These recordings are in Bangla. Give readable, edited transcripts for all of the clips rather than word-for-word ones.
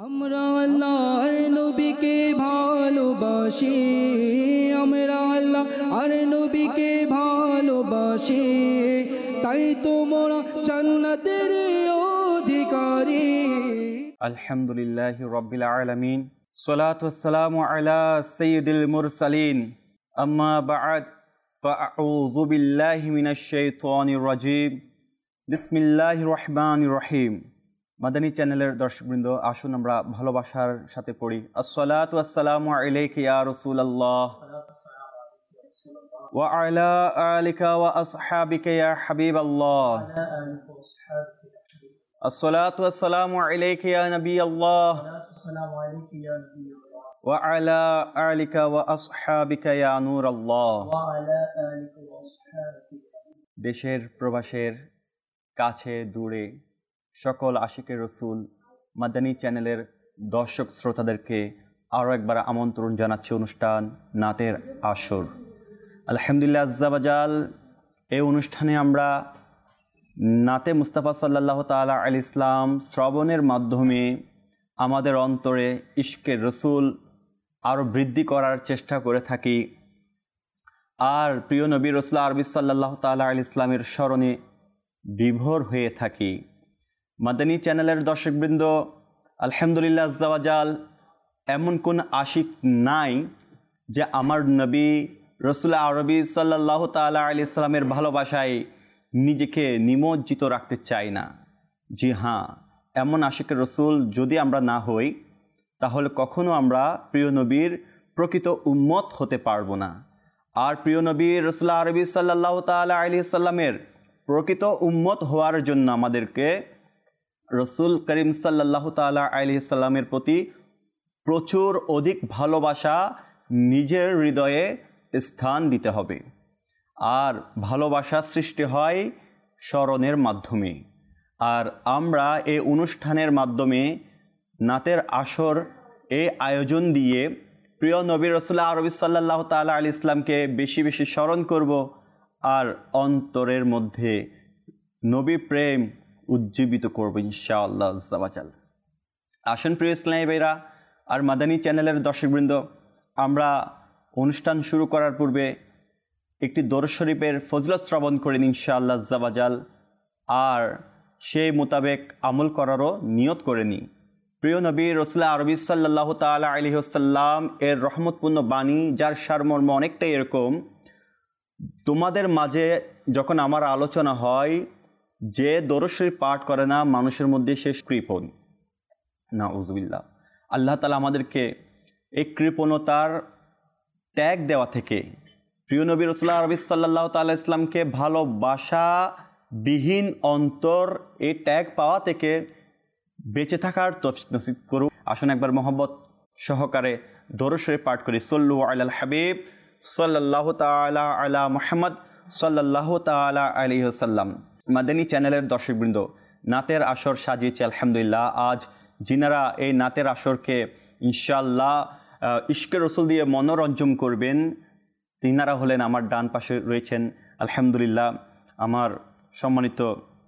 আমরা আল্লাহর নবীকে ভালোবাসি, আমরা আল্লাহর নবীকে ভালোবাসি, তাই তো মোরা জান্নাতের অধিকারী। আলহামদুলিল্লাহি রাব্বিল আলামিন, সালাতু ওয়াসসালামু আলা সাইয়্যিদিল মুরসালিন, আম্মা বা'দ, ফাআউযু বিল্লাহি মিনাশ শাইতানির রাজীম। বিসমিল্লাহির রহমানির রহিম। মাদানী চ্যানেলের দর্শকবৃন্দ, আসুন আমরা ভালোবাসার সাথে পড়ি। আসসালাতু ওয়াসসালামু আলাইকা ইয়া রাসূলুল্লাহ ওয়া আলা আলিকা ওয়া আসহাবিকা ইয়া হাবিবাল্লাহ। আসসালাতু ওয়াসসালামু আলাইকা ইয়া নবিয়াল্লাহ ওয়া আলা আলিকা ওয়া আসহাবিকা ইয়া নূরাল্লাহ। দেশের প্রবাসের কাছে দূরে সকল আশিকের রসুল মাদানী চ্যানেলের দর্শক শ্রোতাদেরকে আরও একবার আমন্ত্রণ জানাচ্ছি অনুষ্ঠান নাতের আসর। আলহামদুলিল্লাহ আজ্জা ওয়াজাল, এই অনুষ্ঠানে আমরা নাতে মুস্তাফা সাল্লাল্লাহু তাআলা আলাইহি ইসলাম শ্রবণের মাধ্যমে আমাদের অন্তরে ইশকের রসুল আরও বৃদ্ধি করার চেষ্টা করে থাকি, আর প্রিয় নবী রাসূল আরবি সাল্লাল্লাহু তাআলা আলাইহি ইসলামের স্মরণে বিভোর হয়ে থাকি। মাদানী চ্যানেলের দর্শকবৃন্দ, আলহামদুলিল্লাহ আজ্জা ওয়াজাল, এমন কোন আশিক নাই যে আমার নবী রাসূল আরবি সাল্লাল্লাহু তাআলা আলাইহি ইসলামের ভালোবাসায় নিজেকে নিমজ্জিত রাখতে চায় না। জি হ্যাঁ, এমন আশিকের রসুল যদি আমরা না হই, তাহলে কখনো আমরা প্রিয় নবীর প্রকৃত উম্মত হতে পারবো না। আর প্রিয় নবী রাসূল আরবি সাল্লাল্লাহু তাআলা আলাইহি সাল্লামের প্রকৃত উম্মত হওয়ার জন্য আমাদেরকে রসুল করিম সাল্লাল্লাহু তাআলা আলাইহি সাল্লামের প্রতি প্রচুর অধিক ভালোবাসা নিজের হৃদয়ে স্থান দিতে হবে। আর ভালোবাসা সৃষ্টি হয় স্মরণের মাধ্যমে। আর আমরা এই অনুষ্ঠানের মাধ্যমে নাতের আসর এই আয়োজন দিয়ে প্রিয় নবী রাসূল আরবি সাল্লাল্লাহু তাআলা আলাইহি ইসলামকে বেশি বেশি স্মরণ করব, আর অন্তরের মধ্যে নবী প্রেম উজ্জীবিত করব ইনশাআল্লাহ আজ্জা ওয়াজাল। আসেন প্রিয় ইসলামী ভাইরা আর মাদানী চ্যানেলের দর্শকবৃন্দ, আমরা অনুষ্ঠান শুরু করার পূর্বে একটি দরুদ শরীফের ফজিলত শ্রবণ করেন ইনশাআল্লাহ আজ্জা ওয়াজাল, আর সেই মোতাবেক আমল করারও নিয়ত করে নিই। প্রিয় নবী রাসূল আরবি সাল্লাল্লাহু তাআলা আলাইহি ওয়াসাল্লাম এর রহমতপূর্ণ বাণী, যার সারমর্ম অনেকটাই এরকম: তোমাদের মাঝে যখন আমার আলোচনা হয়, যে দরুদ শরীফ পাঠ করে না মানুষের মধ্যে সে কৃপণ। নাউযুবিল্লাহ। আল্লাহ তাআলা আমাদেরকে এই কৃপণতার ত্যাগ দেওয়া থেকে, প্রিয় নবী রাসূল আরবি সাল্লাল্লাহু তাআলা ইসলামকে ভালোবাসা বিহীন অন্তর এই ত্যাগ পাওয়া থেকে বেঁচে থাকার তৌফিক নসিব করুন। আসুন একবার মহব্বত সহকারে দরুদ শরীফ পাঠ করি। সল্লু আলাল হাবিব সাল্লাল্লাহু তাআলা আলা মুহাম্মদ সাল্লাল্লাহু তাআলা আলাইহি ওয়াসাল্লাম। মাদানী চ্যানেলের দর্শকবৃন্দ, নাতের আসর সাজিয়েছে আলহামদুলিল্লাহ। আজ যিনারা এই নাতের আসরকে ইনশাআল্লাহ ইশকে রসুল দিয়ে মনোরঞ্জন করবেন, তিনারা হলেন আমার ডান পাশে রয়েছেন আলহামদুলিল্লাহ আমার সম্মানিত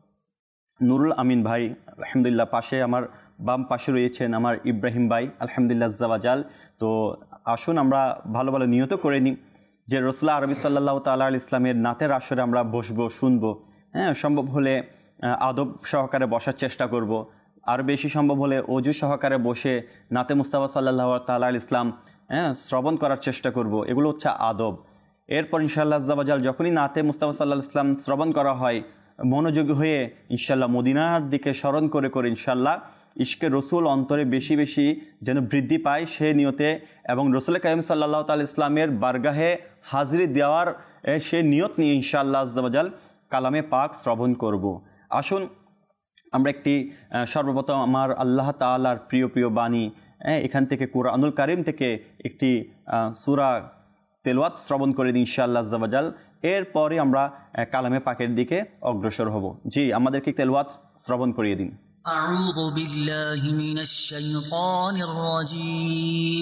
নুরুল আমিন ভাই, আলহামদুলিল্লাহ। পাশে আমার বাম পাশে রয়েছেন আমার ইব্রাহিম ভাই, আলহামদুলিল্লাহ আজ্জা ওয়াজাল। তো আসুন আমরা ভালো ভালো নিয়ত করে নিই যে রাসূল আরবি সাল্লাল্লাহু তাআলা আলাইহি ইসলামের নাতের আসরে আমরা বসবো, শুনবো। হ্যাঁ, সম্ভব হলে আদব সহকারে বসার চেষ্টা করব, আর বেশি সম্ভব হলে অজু সহকারে বসে নাতে মুস্তাফা সাল্লাল্লাহু তাআলা আলাইহি ইসলাম শ্রবণ করার চেষ্টা করব। এগুলো হচ্ছে আদব। এরপর ইনশাআল্লাহ আজ্জা ওয়াজাল যখনই নাতে মুস্তাফা সাল্লাল্লাহু আলাইহি ইসলাম শ্রবণ করা হয়, মনোযোগী হয়ে ইনশাআল্লাহ মদিনার দিকে স্মরণ করে করে ইনশাআল্লাহ ইশকে রসুল অন্তরে বেশি বেশি যেন বৃদ্ধি পায় সে নিয়তে, এবং রসুল কারীম সাল্লাল্লাহু তাআলা ইসলামের বারগাহে হাজিরি দেওয়ার সে নিয়ত নিয়ে ইনশাআল্লাহ আজ্জা ওয়াজাল কালামে পাক শ্রবণ করব। আসুন আমরা একটি সর্বপ্রথম আমার আল্লাহ তাআলার প্রিয় প্রিয় বাণী, এখান থেকে কুরআনুল কারীম থেকে একটি সূরা তেলাওয়াত শ্রবণ করে দিই ইনশাআল্লাহ আজ্জা ওয়াজাল। এরপরে আমরা কালামে পাকের দিকে অগ্রসর হব। জি, আমাদেরকে তেলাওয়াত শ্রবণ করিয়ে দিন। আউযু বিল্লাহি মিনাশ শাইতানির রাজীম।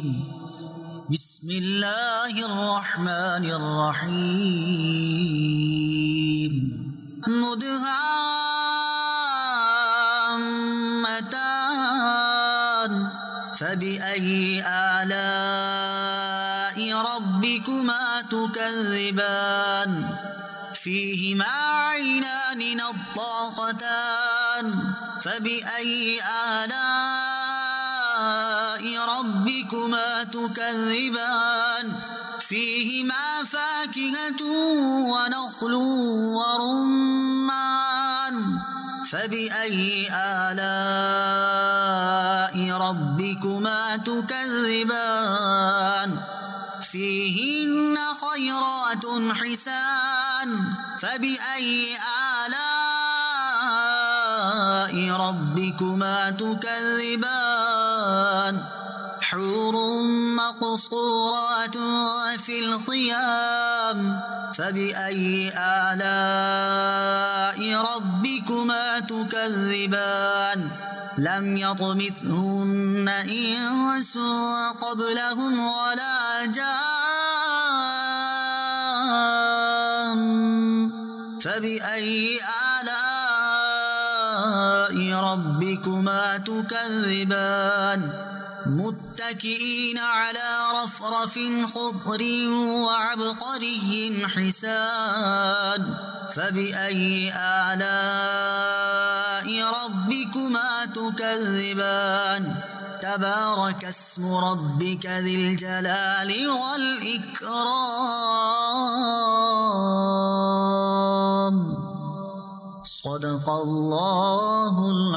বিসমিল্লাহির রহমানির রহিম। মুদহাম্মাতান فبأي آلاء ربكما تكذبان فيهما عينان نضاختان فبأي آلاء ربكما تكذبان فيهما فاكهة ونخل ورمان فبأي آلاء ربكما تكذبان فيهن خيرات حسان فبأي آلاء ربكما تكذبان حور مقصورات في الخيام فبأي آلاء ربكما تكذبان لم يطمثهن إنس قبلهم ولا جان فبأي آلاء ربكما تكذبان متكئين على رفرف خضر وعبقري حسان فبأي آلاء ربكما تكذبان تبارك اسم ربك ذي الجلال والإكرام صدق الله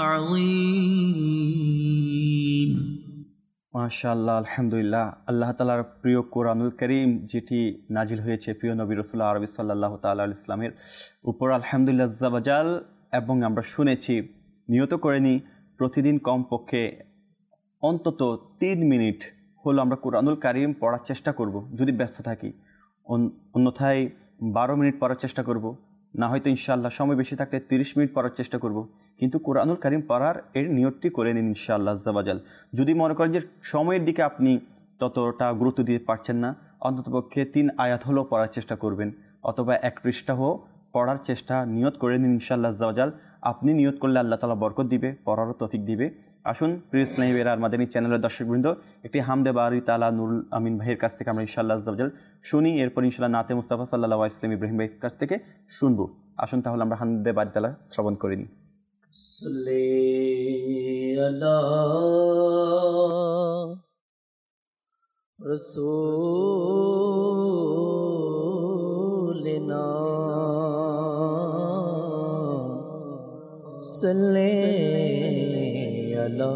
العظيم মাশাআল্লাহ, আলহামদুলিল্লাহ। আল্লাহ তাআলার প্রিয় কোরআনুল কারীম যেটি নাজিল হয়েছে প্রিয় নবী রাসূল আরবি সাল্লাল্লাহু তাআলা আলাইহি ইসলামের উপর, আলহামদুলিল্লাহ আজ্জা ওয়াজাল। এবং আমরা শুনেছি, নিয়ত করে নিই প্রতিদিন কমপক্ষে অন্তত 3 মিনিট হলো আমরা কোরআনুল কারীম পড়ার চেষ্টা করব যদি ব্যস্ত থাকি। অন্যথায় 12 মিনিট পড়ার চেষ্টা করব, না হয়তো ইনশাআল্লাহ সময় বেশি থাকলে 30 মিনিট পড়ার চেষ্টা করব। কিন্তু কোরআনুল কারীম পড়ার এর নিয়তটি করে নিন ইনশাআল্লাহ আজ্জা ওয়াজাল। যদি মনে করেন যে সময়ের দিকে আপনি ততটা গুরুত্ব দিতে পারছেন না, অন্ততপক্ষে 3 আয়াত হলেও পড়ার চেষ্টা করবেন, অথবা 1 পৃষ্ঠা পড়ার চেষ্টা নিয়ত করে নিন ইনশাআল্লাহ আজ্জা ওয়াজাল। আপনি নিয়ত করলে আল্লাহ তাআলা বরকত দিবে, পড়ারও তৌফিক দিবে। আসুন প্রিয় ইসলামী ভাইয়েরা আর মাদানী চ্যানেলের দর্শকবৃন্দ, একটি হামদে বারি তাআলা নুরুল আমিন ভাইয়ের কাছ থেকে আমরা ইনশাআল্লাহ আজ্জা ওয়াজাল শুনি, এরপর ইনশাআল্লাহ নাতে মুস্তাফা সাল্লাল্লাহু আলাইহি ওয়াসাল্লাম ইব্রাহিম ভাইয়ের কাছ থেকে শুনবো। আসুন তাহলে আমরা হামদে বারি তাআলা শ্রবণ করে নিই। সাল্লি আলা রাসূলিনা সাল্লি আলা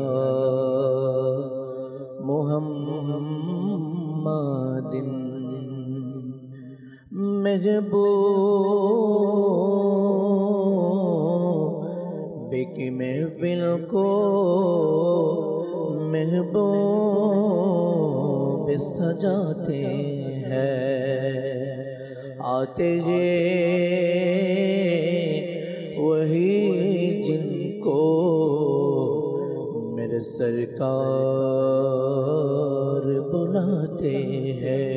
মুহাম্মাদিন महबूब की महफिल को महबूब सजाते हैं, आते हैं वही जिनको मेरे सरकार बुलाते हैं।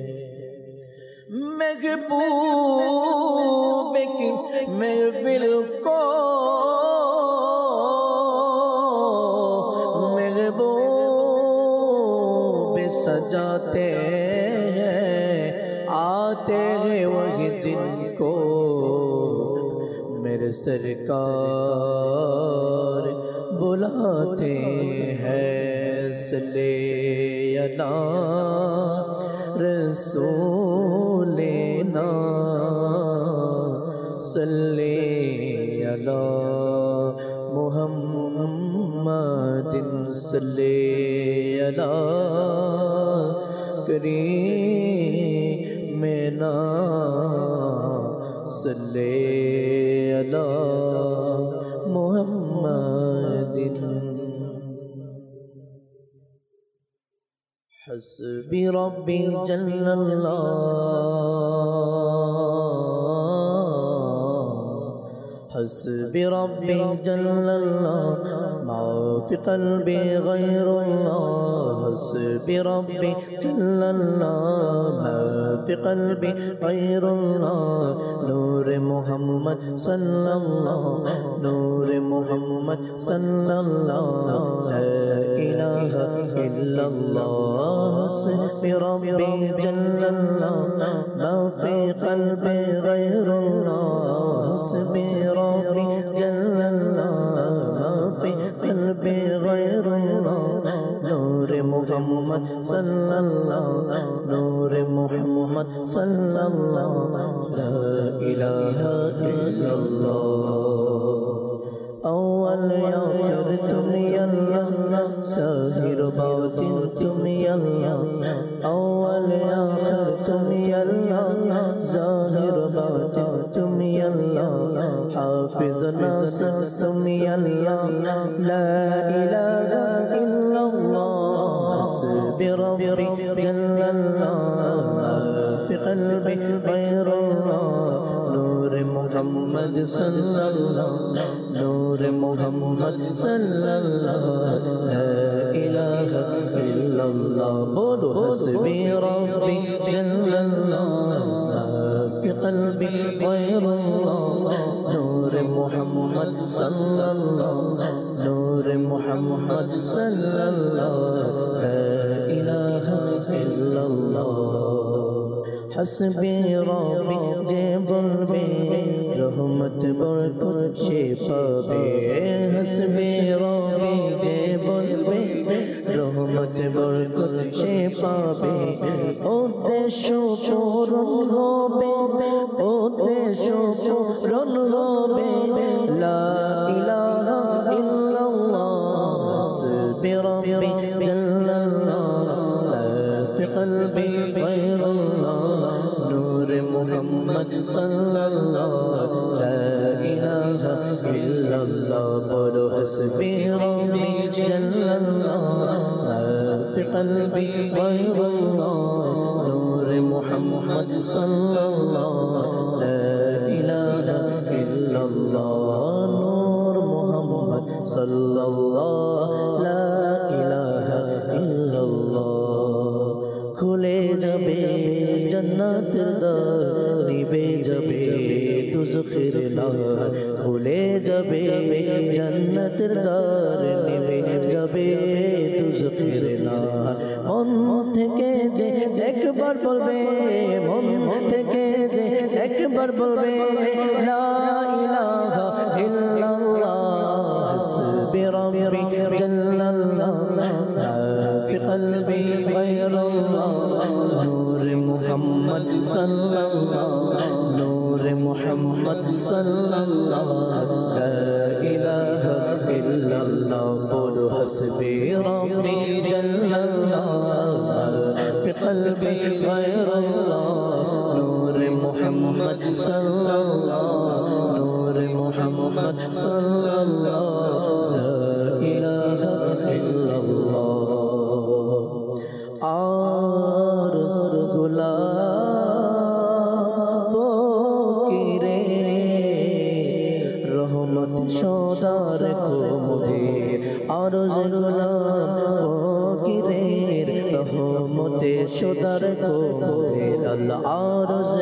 महबूब की महफिल को महबूब सजाते हैं, आते हैं वही जिनको मेरे सरकार बुलाते हैं। सल्ले अला रसूलिना सल्ले अला मुहम्मदिन सल्ले अला करीमिना सल्ले अला मुहम्मदिन। हस्बी रब्बी जल्लल्लाह حسبي ربي جل الله ما في قلبي غير الله حسبي ربي جل الله ما في قلبي غير الله نور محمد صلى الله نور محمد صلى الله لا إله إلا الله حسبي ربي جل الله ما في قلبي غير الله حسبي ربي جل الله ما في قلبي غير الله نور محمد صلى الله نور محمد صلى الله لا إله إلا الله أول يا آخر تم يا الله ظاهر باطن تم يا الله أول يا آخر تم يا الله ظاهر باطن تم يا الله حافظ ناصر تم يا الله لا إله إلا الله حسبي ربي جل الله في قلبي غير الله نور محمد صلى الله نور محمد صلى الله لا إله إلا الله بولو حسبي ربي جل الله في قلبي غير الله نور محمد صلى الله نور محمد صلى الله لا إله إلا الله حسبي ربي যে বলবে রহমত বরকত সে পাবে হাসবি রবি যে বলবে রহমত বরকত সে পাবে উদ্দেশ্য পূরণ হবে উদ্দেশ্য পূরণ হবে লা ইলাহা ইল্লাল্লাহ হাসবি রবি জাল্লাল্লাহ في قلبي غير الله نور محمد صلى الله لا إله إلا الله قولوا حسبي ربي جل الله في قلبي غير الله نور محمد صلى الله لا إله إلا الله نور محمد صلى الله لا إله إلا الله খুলে যাবে জান্নাতের দ্বার নিভে যাবে দুজখের নার খুলে যাবে জান্নাতের দ্বার নিভে যাবে দুজখের নার মন থেকে যে একবার বলবে মন থেকে যে একবার বলবে লা ইলাহা ইল্লাল্লাহ হাসবি রব্বি জাল্লাল্লাহ في قلبي غير الله نور محمد صلى الله نور محمد صلى الله لا إله إلا الله قولوا حسبي ربي جل الله في قلبي غير الله نور محمد صلى الله نور محمد صلى الله لا إله إلا الله आरज़ फकीरे रहमत शोदार को मुझे आरज़ फकीरे रहमत शोदार को मुझे अल्लाह आरज़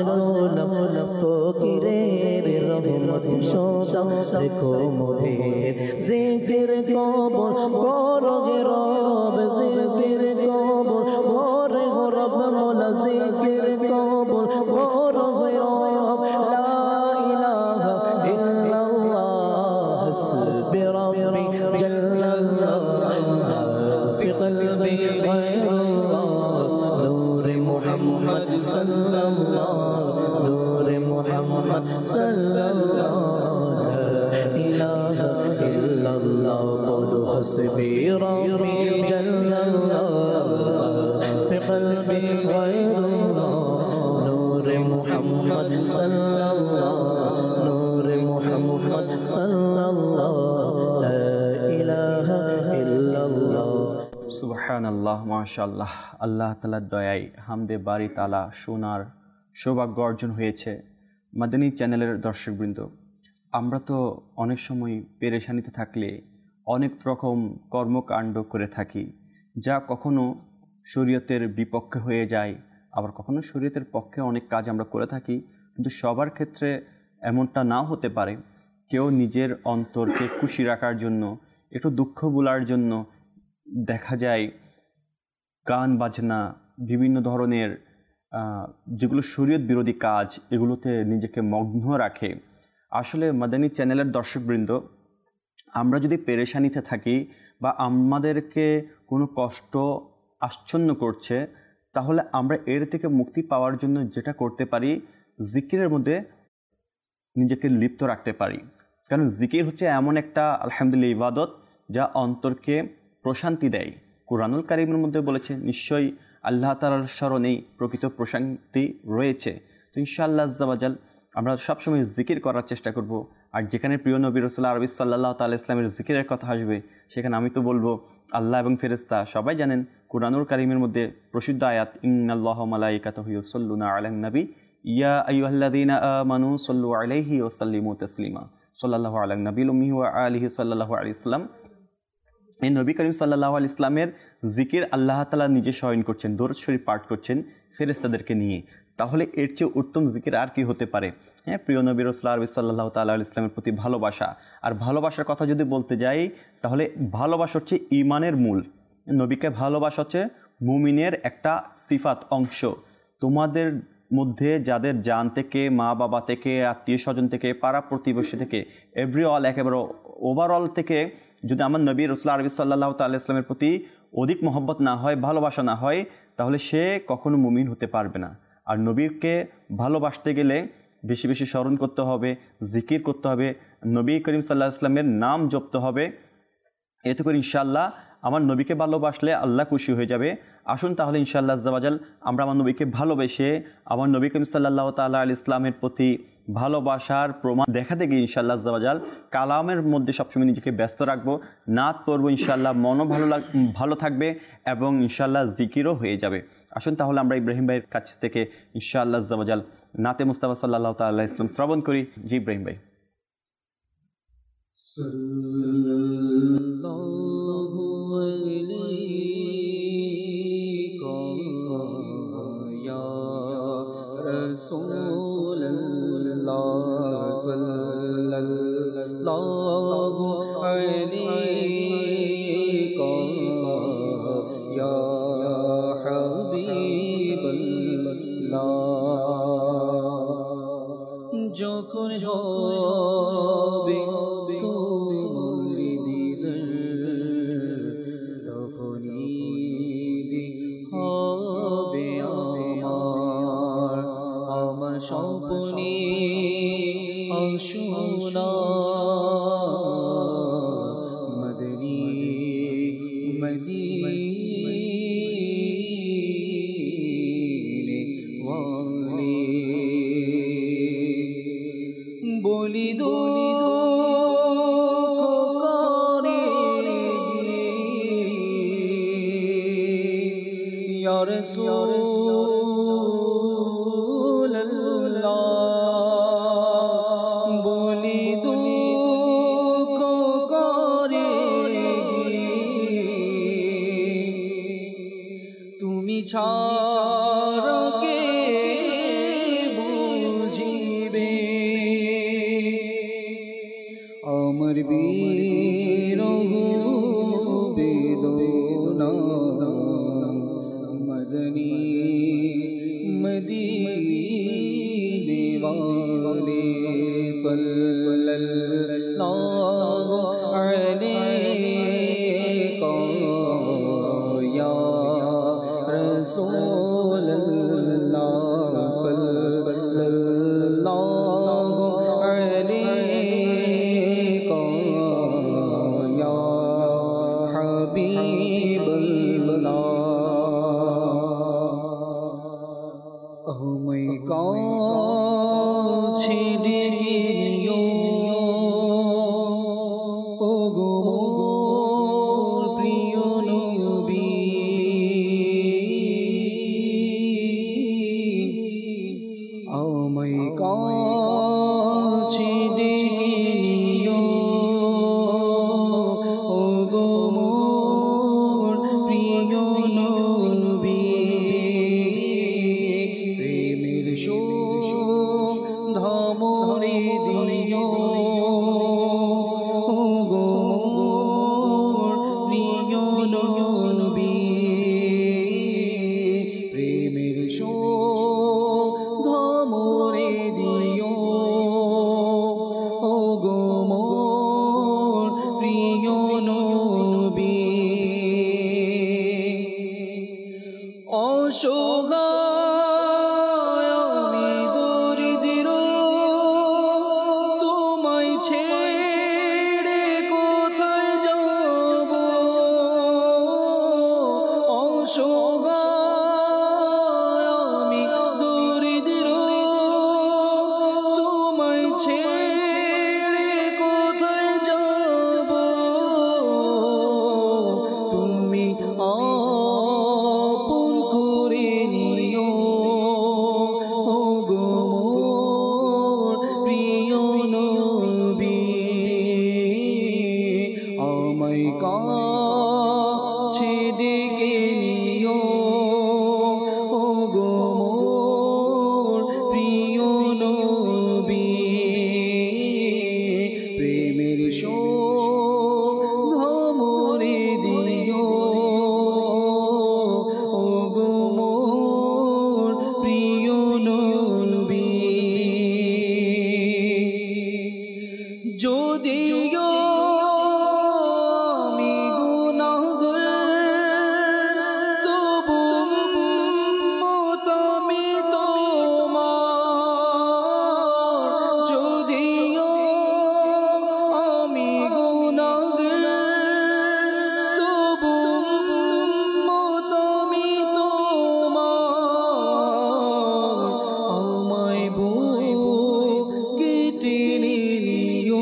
फकीरे रहमत शोदार को मुझे ज़िक्र कबूल करोगे रब ज़िक्र कबूल करे हो रब मौला ज़िक्र कबूल करो हो रब ला इलाहा इल्लल्लाह हस्बी रब्बी जल्लल्लाह फी क़ल्बी गैरुल्लाह नूर मुहम्मद सल्लल्लाह नूर मुहम्मद सल्लल्लाह ला इलाहा इल्लल्लाह बोलो हस्बी रब्बी जल्लल्लाह في قلبي غير الله نور محمد صلى الله نور محمد صلى الله لا إله إلا الله সুবহানাল্লাহ মাশাআল্লাহ আল্লাহ তাআলার দয়ায় হামদে বারি তাআলা শোনার সৌভাগ্য অর্জন হয়েছে মাদানী চ্যানেলের দর্শকবৃন্দ আমরা তো অনেক সময় পেরেশানিতে থাকলে অনেক রকম কর্মকাণ্ড করে থাকি, যা কখনো শরীয়তের বিপক্ষে হয়ে যায়, আবার কখনো শরীয়তের পক্ষে অনেক কাজ আমরা করে থাকি। কিন্তু সবার ক্ষেত্রে এমনটা নাও হতে পারে। কেউ নিজের অন্তরকে খুশি রাখার জন্য, একটু দুঃখ ভোলার জন্য দেখা যায় গান বাজনা, বিভিন্ন ধরনের যেগুলো শরীয়ত বিরোধী কাজ, এগুলোতে নিজেকে মগ্ন রাখে। আসলে মাদানী চ্যানেলের দর্শকবৃন্দ, আমরা যদি পেরেশানিতে থাকি বা আমাদেরকে কোনো কষ্ট আচ্ছন্ন করছে, তাহলে আমরা এর থেকে মুক্তি পাওয়ার জন্য যেটা করতে পারি, জিকিরের মধ্যে নিজেকে লিপ্ত রাখতে পারি। কারণ জিকির হচ্ছে এমন একটা আলহামদুলিল্লাহ ইবাদত যা অন্তরকে প্রশান্তি দেয়। কুরআনুল কারীমের মধ্যে বলেছে, নিশ্চয়ই আল্লাহ তাআলার স্মরণেই প্রকৃত প্রশান্তি রয়েছে। তো ইনশাআল্লাহ আজ্জা ওয়াজাল আমরা সবসময় জিকির করার চেষ্টা করব। আর যেখানে প্রিয় নবী রাসূলুল্লাহ আরবি সাল্লাল্লাহু তাআলা ইসলামের জিকিরের কথা আসবে, সেখানে আমি তো বলবো আল্লাহ এবং ফেরেশতা সবাই জানেন কুরআনুল কারীমের মধ্যে প্রসিদ্ধ আয়াত, ইন্নাল্লাহা ওয়া মালাইকাতাহু ইউসাল্লুনা আলান নবী ইয়া আইয়ুহাল্লাযীনা আমানু সাল্লু আলাইহি ওয়া সাল্লিমু তাসলিমা সাল্লাল্লাহু আলা নবিয়্যিল উম্মি ওয়া আলিহি সাল্লাল্লাহু আলাইহি ওয়াসাল্লাম। এই নবী করিম সাল্লাল্লাহু আলাইহি ইসলামের জিকির আল্লাহ তাআলা নিজে স্মরণ করছেন, দরুদ শরীফ পাঠ করছেন ফেরেশতাদেরকে নিয়ে। তাহলে এর চেয়ে উত্তম জিকির আর কি হতে পারে? হ্যাঁ, প্রিয় নবী রাসূলুল্লাহ আরবি সাল্লাল্লাহু তাআলা আলাইহি ইসলামের প্রতি ভালোবাসা। আর ভালোবাসার কথা যদি বলতে যাই, তাহলে ভালোবাসা হচ্ছে ঈমানের মূল। নবীকে ভালোবাসা হচ্ছে মুমিনের একটা সিফাত, অংশ। তোমাদের মধ্যে যাদের জান থেকে, মা বাবা থেকে, আত্মীয় স্বজন থেকে, পাড়া প্রতিবেশী থেকে, একেবারে ওভারঅল থেকে যদি আমার নবী রাসূলুল্লাহ আরবি সাল্লাল্লাহু তাআলা ইসলামের প্রতি অধিক মহব্বত না হয়, ভালোবাসা না হয়, তাহলে সে কখনো মুমিন হতে পারবে না। আর নবীকে ভালোবাসতে গেলে বেশি বেশি স্মরণ করতে হবে, জিকির করতে হবে, নবী করিম সাল্লাল্লাহু আলাইহি ওয়াসাল্লামের নাম জপতে হবে। এতে করে ইনশাআল্লাহ আমার নবীকে ভালোবাসলে আল্লাহ খুশি হয়ে যাবে। আসুন তাহলে ইনশাআল্লাহ আজ্জা ওয়াজাল আমরা আমার নবীকে ভালোবেসে আমার নবী করিম সাল্লাল্লাহু তাআলা আলাইহি ইসলামের প্রতি ভালোবাসার প্রমাণ দেখাতে গিয়ে ইনশাআল্লাহ আজ্জা ওয়াজাল কালামের মধ্যে সবসময় নিজেকে ব্যস্ত রাখবো, নাত পড়বো, ইনশাআল্লাহ মনও ভালো থাকবে এবং ইনশাআল্লাহ জিকিরও হয়ে যাবে। আসুন তাহলে আমরা ইব্রাহিম ভাইয়ের কাছ থেকে ইনশাআল্লাহ আজ্জা ওয়াজাল নাতে মুস্তাফা সাল্লাল্লাহু তাআলা আলাইহি ইসলাম শ্রবণ করি। জি ইব্রাহিম ভাই। যখন হবে তোমার দিদার, তখনই হবে আমার স্বপ্নে আসুনা মদনী মদিনে ওয়ালি বলি দো ইয়া রাসূলুল্লাহ, বলি দো করে তুমি ছাড়া কে বুঝিবে আমার বিরহ বেদনা মদনী মদিনে ওয়ালি সাল্লাল্লাহু আলাইকা ইয়া রাসূলুল্লাহ সাল্লাল্লাহু আলাইকা ইয়া হাবিবাল্লাহ। আমায় কাছে ডেকে নিও অসহায় আমি দরিদ্র তোমায় ছেড়ে কোথায় যাব অসহায় আমি দরিদ্র তোমায় ছেড়ে কোথায় যাব তুমি আপন করে নিও গো মোর প্রিয় নবী আমায় কাছে ডেকে নিও গো মোর প্রিয় নবী প্রেমের সৌধ মোরে দিও গো মোর প্রিয় নবী যদিও আমি গুনাহগার তবু উম্মত আমি তোমার যদিও আমি গুনাহগার তবু উম্মত আমি তোমার আমায় বুকে টেনে নিও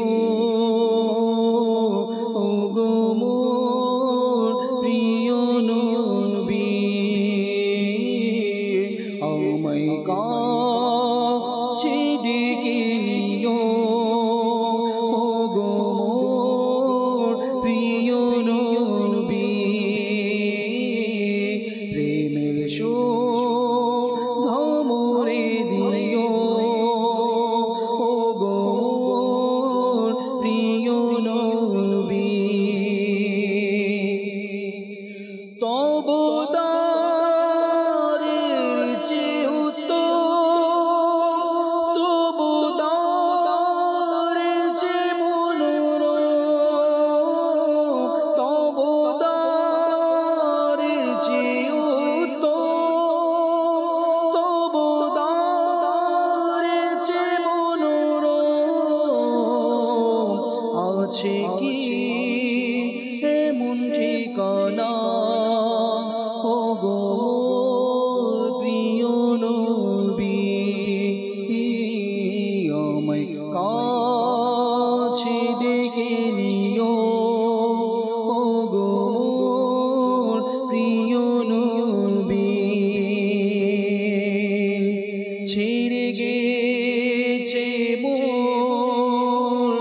গো মোর প্রিয় নবী আমায় কাছে ডেকে নিও গো মোর প্রিয় নবী প্রেমের সৌধ মোরে দিও গো মোর প্রিয় নবী তব দারের চেয়ে উত্তম তব দারের চেয়ে মনোরম তব দারের চেয়ে উত্তম তব দারের চেয়ে মনোরম আছে কি এমন ঠিকানা গো মোর প্রিয় নবী আমায় কাছে ডেকে নিও গো মোর প্রিয় নবী ছেড়ে গেছে মোর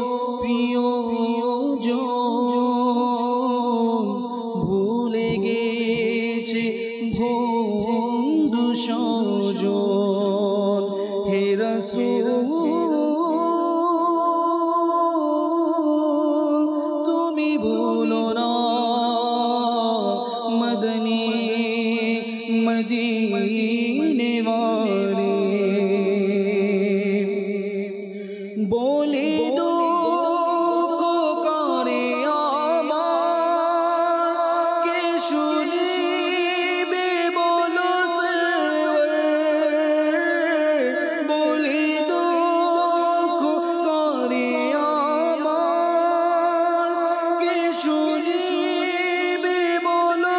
প্রিয়জন ভুলে গেছে বন্ধু সজন হে রাসূল তুমি ভুলো না মদনী মদিনে वाले বলি দুঃখ করে আমার কে শুনিবে বলো বলি দুঃখ করে আমার কে শুনিবে বলো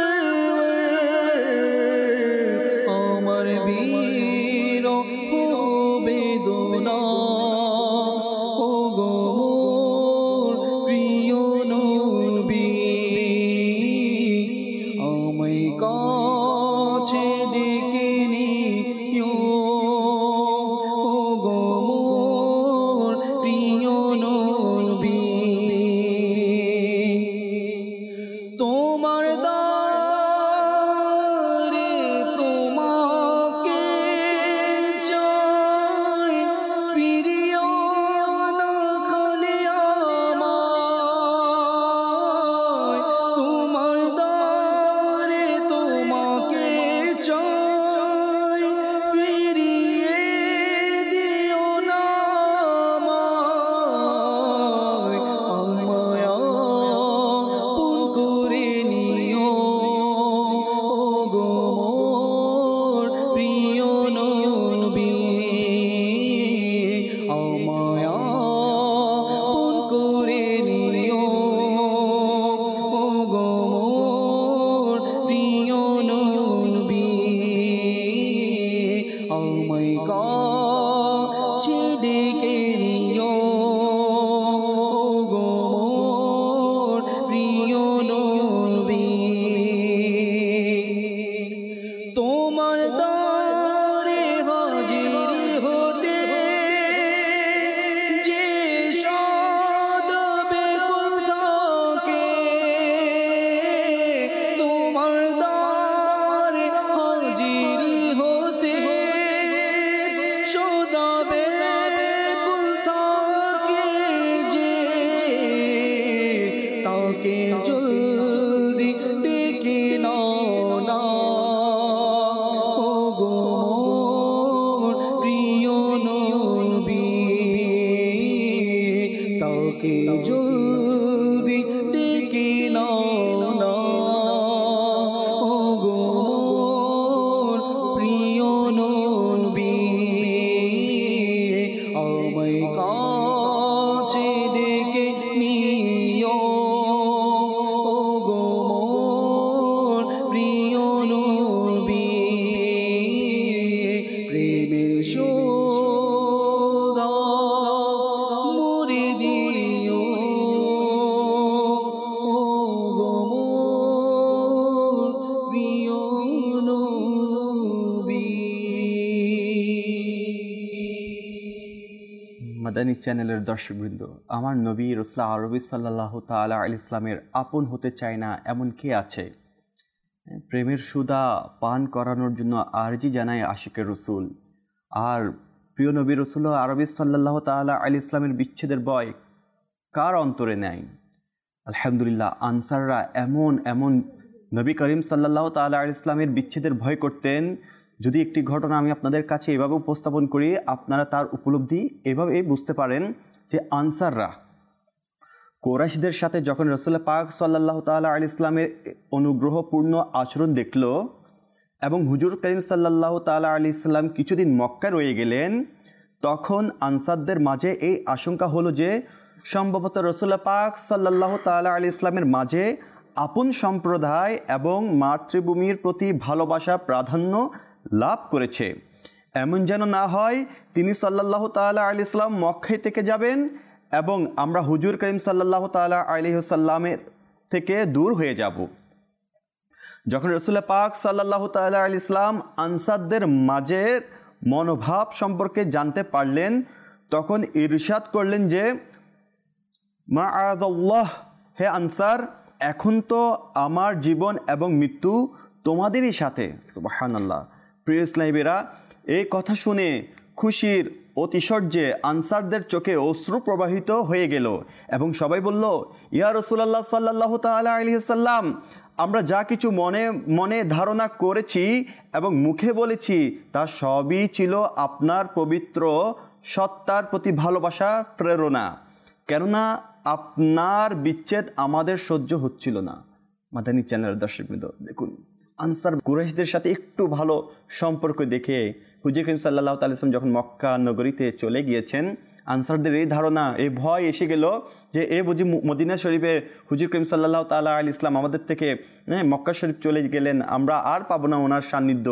আমার বীর বেদনা গো মোর প্রিয় নবী আমায় কাছে ডেকে নিও গো মোর প্রিয় নবী তোমার দারে তোমাকে চাই ফিরিও না খালি আমায় তোমার দারে তোমাকে মাদানী চ্যানেলের দর্শকবৃন্দ, আমার নবী রাসূল আরবি সাল্লাল্লাহু তাআলা আলাইহি ইসলামের আপন হতে চায় না এমন কে আছে? প্রেমের সুধা পান করানোর জন্য আরজি জানায় আশিকের রসুল। আর প্রিয় নবী রাসূল আরবি সাল্লাল্লাহু তাআলা আলাইহি ইসলামের বিচ্ছেদের ভয় কার অন্তরে নেয়? আলহামদুলিল্লাহ, আনসাররা এমন নবী করিম সাল্লাল্লাহু তাআলা আলাইহি ইসলামের বিচ্ছেদের ভয় করতেন। যদি একটি ঘটনা আমি আপনাদের কাছে এভাবে উপস্থাপন করি, আপনারা তার উপলব্ধি এভাবে বুঝতে পারেন যে আনসাররা কুরাইশদের সাথে যখন রাসূল পাক সাল্লাল্লাহু তাআলা আলাইহি ইসলামের অনুগ্রহপূর্ণ আচরণ দেখল এবং হুজুর করিম সাল্লাল্লাহু তাআলা আলাইহি ইসলাম কিছুদিন মক্কা রয়ে গেলেন, তখন আনসারদের মাঝে এই আশঙ্কা হলো যে সম্ভবত রাসূল পাক সাল্লাল্লাহু তাআলা আলাইহি ইসলামের মাঝে আপন সম্প্রদায় এবং মাতৃভূমির প্রতি ভালোবাসা প্রাধান্য লাভ করেছে। এমন যেন না হয় তিনি সাল্লাল্লাহু তাআলা আলাইহি ইসলাম মক্কায় থেকে যাবেন এবং আমরা হুজুর করিম সাল্লাল্লাহু তাআলা আলাইহি ওয়াসাল্লামের থেকে দূর হয়ে যাব। যখন রাসূল পাক সাল্লাল্লাহু তাআলা আলাইহি ইসলাম আনসারদের মাঝের মনোভাব সম্পর্কে জানতে পারলেন, তখন ইরশাদ করলেন যে মাআযাল্লাহ, হে আনসার, এখন তো আমার জীবন এবং মৃত্যু তোমাদেরই সাথে। সুবহানাল্লাহ। প্রিয় ইসলামীরা, এই কথা শুনে খুশির অতিশয্যে আনসারদের চোখে অশ্রু প্রবাহিত হয়ে গেল এবং সবাই বলল, ইয়া রাসূলুল্লাহ সাল্লাল্লাহু তাআলা আলাইহি ওয়াসাল্লাম, আমরা যা কিছু মনে মনে ধারণা করেছি এবং মুখে বলেছি তা সবই ছিল আপনার পবিত্র সত্তার প্রতি ভালোবাসা প্রেরণা। কেননা আপনার বিচ্ছেদ আমাদের সহ্য হচ্ছিল না। মাদানী চ্যানেলের দর্শকবৃন্দ, দেখুন আনসার কুরাইশদের সাথে একটু ভালো সম্পর্ক দেখে হুজুর করিম সাল্লাল্লাহু তাআলা ইসলাম যখন মক্কা নগরীতে চলে গিয়েছেন, আনসারদের এই ধারণা, এই ভয় এসে গেল যে বুঝি মদিনা শরীফে হুজুর করিম সাল্লাল্লাহু তাআলা আলাইহি ইসলাম আমাদের থেকে মক্কা শরীফ চলে গেলেন, আমরা আর পাবো না ওনার সান্নিধ্য।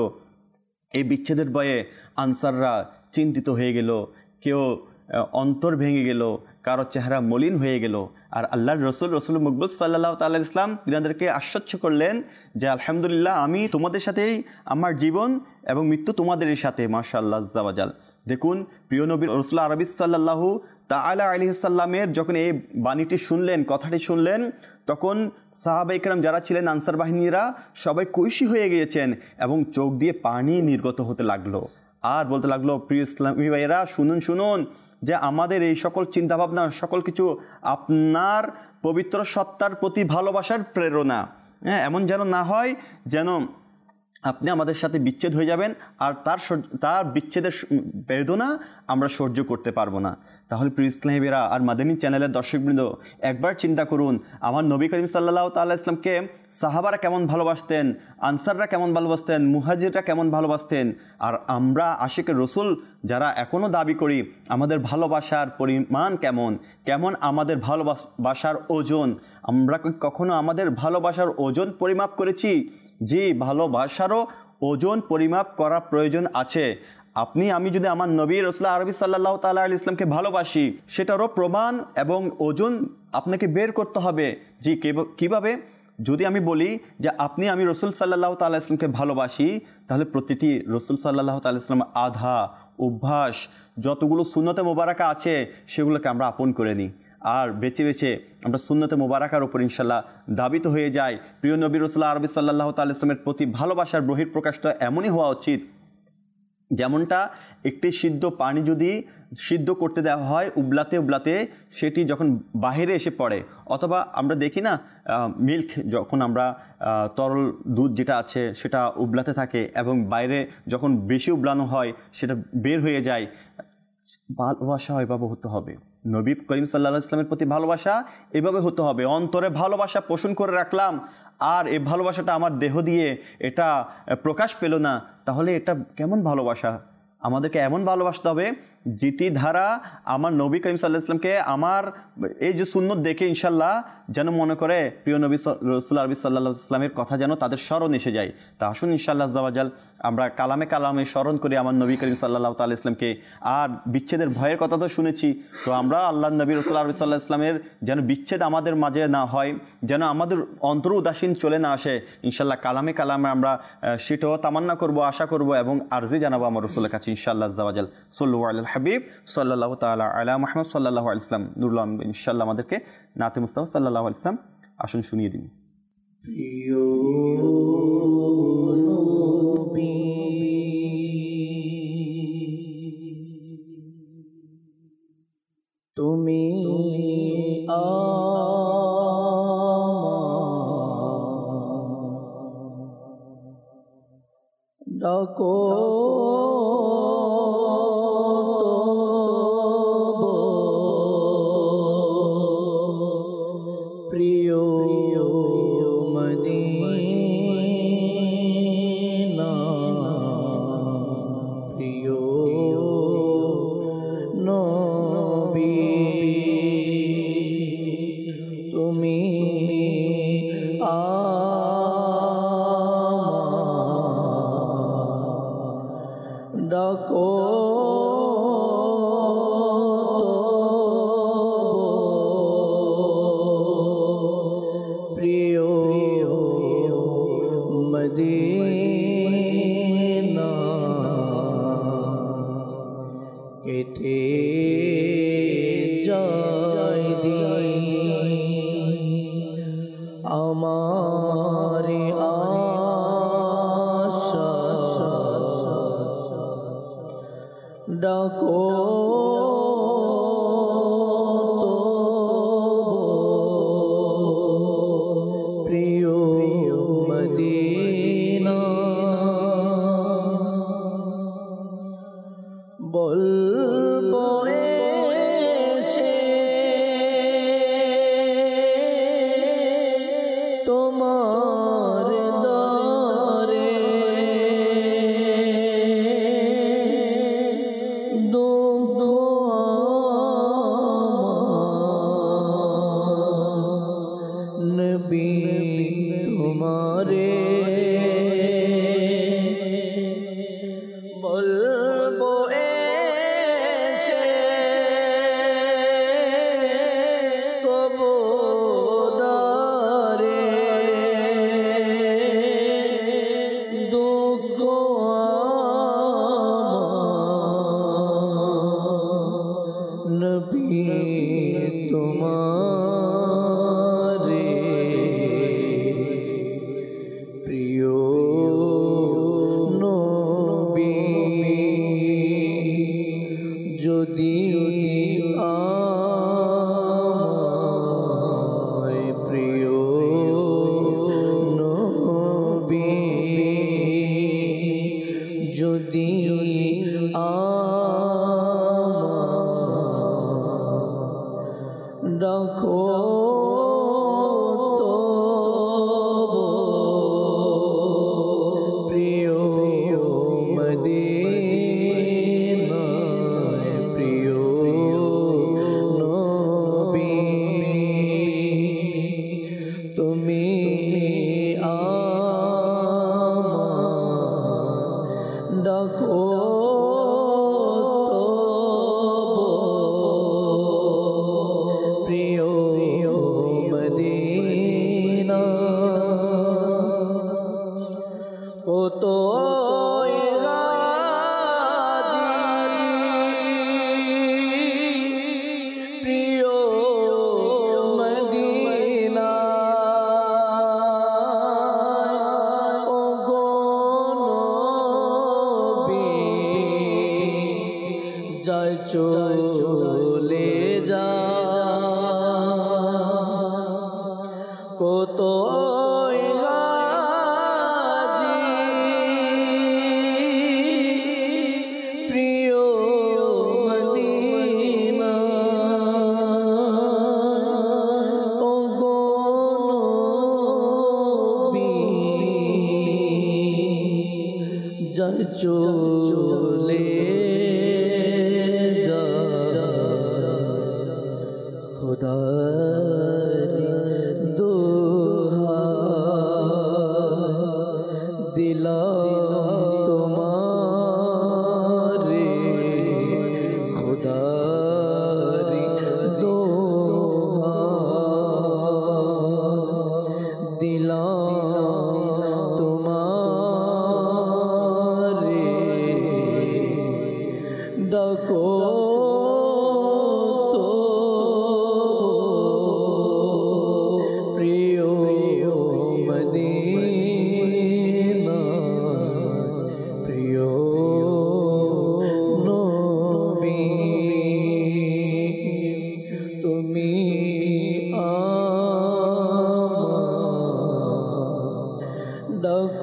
এই বিচ্ছেদের ভয়ে আনসাররা চিন্তিত হয়ে গেল, কেউ অন্তর ভেঙে গেল, কারো চেহারা মলিন হয়ে গেল। আর আল্লাহর রসুল মকবুল সাল্লাল্লাহু তাআলা আলাইহি ইসলাম তিনাদেরকে আশ্বস্ত করলেন যে আলহামদুলিল্লাহ, আমি তোমাদের সাথেই, আমার জীবন এবং মৃত্যু তোমাদেরই সাথে। মাশাআল্লাহ আজ্জা ওয়াজাল। দেখুন প্রিয় নবী রাসূল আরবি সাল্লাল্লাহু তাআলা আলাইহি সাল্লামের যখন এই বাণীটি শুনলেন, কথাটি শুনলেন, তখন সাহাবায়ে কেরাম যারা ছিলেন আনসার বাহিনীরা সবাই খুশি হয়ে গিয়েছেন এবং চোখ দিয়ে পানি নির্গত হতে লাগলো আর বলতে লাগলো, প্রিয় ইসলামী ভাইয়েরা, শুনুন যে আমাদের এই সকল চিন্তাভাবনা, সকল কিছু আপনার পবিত্র সত্তার প্রতি ভালোবাসার প্রেরণা। এমন যেন না হয় যেন আপনি আমাদের সাথে বিচ্ছেদ হয়ে যাবেন আর তার বিচ্ছেদের বেদনা আমরা সহ্য করতে পারবো না। তাহলে প্রিয় ইসলামীরা আর মাদানী চ্যানেলের দর্শকবৃন্দ, একবার চিন্তা করুন, আমার নবী করিম সাল্লাল্লাহু তাআলা ইসলামকে সাহাবারা কেমন ভালোবাসতেন, আনসাররা কেমন ভালোবাসতেন, মুহাজিররা কেমন ভালোবাসতেন, আর আমরা আশিকের রসুল যারা এখনও দাবি করি, আমাদের ভালোবাসার পরিমাণ কেমন আমাদের ভালোবাসার ওজন। আমরা কখনো আমাদের ভালোবাসার ওজন পরিমাপ করেছি? যে ভালোবাসারও ওজন পরিমাপ করা প্রয়োজন আছে। আমি যদি আমার নবী রাসূল আরবি সাল্লাল্লাহু তাআলা আলাইহি ইসলামকে ভালোবাসি, সেটারও প্রমাণ এবং ওজন আপনাকে বের করতে হবে। জি, কিভাবে? যদি আমি বলি যে আমি রাসূল সাল্লাল্লাহু তাআলা আলাইহি ইসলামকে ভালোবাসি, তাহলে প্রতিটি রাসূল সাল্লাল্লাহু তাআলা আলাইহি ইসলামের আধা অভ্যাস, যতগুলো সুন্নতে মোবারকা আছে, সেগুলোকে আমরা আপন করে নিই আর বেছে আমরা সুন্নতে মোবারকার উপর ইনশাল্লাহ দাবিত হয়ে যাই। প্রিয় নবী রাসূল আরবি সাল্লাল্লাহু তাআলা ইসলামের প্রতি ভালোবাসার বহিঃপ্রকাশ তো এমনই হওয়া উচিত, যেমনটা একটি সিদ্ধ পানি যদি সিদ্ধ করতে দেওয়া হয় উবলাতে সেটি যখন বাহিরে এসে পড়ে, অথবা আমরা দেখি না মিল্ক, যখন আমরা তরল দুধ যেটা আছে সেটা উবলাতে থাকে এবং বাইরে যখন বেশি উবলানো হয় সেটা বের হয়ে যায়। ভালোবাসা এভাবে হতে হবে। নবী করিম সাল্লাল্লাহু আলাইহি ওয়াসাল্লামের প্রতি ভালোবাসা এভাবে হতে হবে। অন্তরে ভালোবাসা পোষণ করে রাখলাম আর এই ভালোবাসাটা আমার দেহ দিয়ে এটা প্রকাশ পেল না, তাহলে এটা কেমন ভালোবাসা? আমাদেরকে এমন ভালোবাসতে হবে যেটি ধারা আমার নবী করিম সাল্লাল্লাহু আলাইহি ওয়াসাল্লামকে আমার এই যে সুন্নত দেখে ইনশাল্লাহ যেন মনে করে প্রিয় নবী রাসূল আরবি সাল্লাল্লাহু আলাইহি ওয়াসাল্লামের কথা যেন তাদের স্মরণ এসে যায়। তা আসুন ইনশাআল্লাহ আজ্জা ওয়াজাল আমরা কালামে স্মরণ করি আমার নবী করিম সাল্লাল্লাহু তাআলা ইসলামকে। আর বিচ্ছেদের ভয়ের কথা তো শুনেছি, তো আমরা আল্লাহ নবী রাসূল আরবি সাল্লাল্লাহু আলাইহি ওয়াসাল্লামের যেন বিচ্ছেদ আমাদের মাঝে না হয়, যেন আমাদের অন্তর উদাসীন চলে না আসে, ইনশাআল্লাহ কালামে আমরা সেটাও তামান্না করব, আশা করব এবং আরজি জানাবো আমার রাসূলের কাছে ইনশাআল্লাহ আজ্জা ওয়াজাল। সাল্লু আলাইহি হাবিব সাল্লাল্লাহু তাআলা আলা মুহাম্মদ সাল্লাল্লাহু আলাইহি ওয়াসাল্লাম। নুরুল আমিন ইনশাআল্লাহ আমাদেরকে নাতে মুস্তাফা সাল্লাল্লাহু আলাইহি ওয়াসাল্লাম আসুন শুনিয়ে দিন। প্রিয় নবী, তুমি ডাকো প্রিয় মদিনা, প্রিয় নবী, তুমি ডাকো প্রিয় মদিনা, কেটে যায় দিন আমার আশা, ডাকো প্রিয় মদিনা, বলবো এসে তোমার দ্বারে, দুঃখ নবী তোমারে, বলবো এসে তবু দারে, দুঃখ নবী তোমারে, প্রিয় নবী, যদি আমায় প্রিয় নবী, যদি আমায় ডাকো প্রিয় মদিনা, প্রিয় নবী, তুমি আমায় ডাকো প্রিয় মদিনা, কত গাজী প্রিয় মদিনা, ও গো নবী, যায় চলে যা, কত গাজী প্রিয় মদিনা, ও গো নবী, যায় চলে যা, খুদার দোহা দিলাম তোমারে, খুদার দোহা দিলাম তোমারে, ডাকো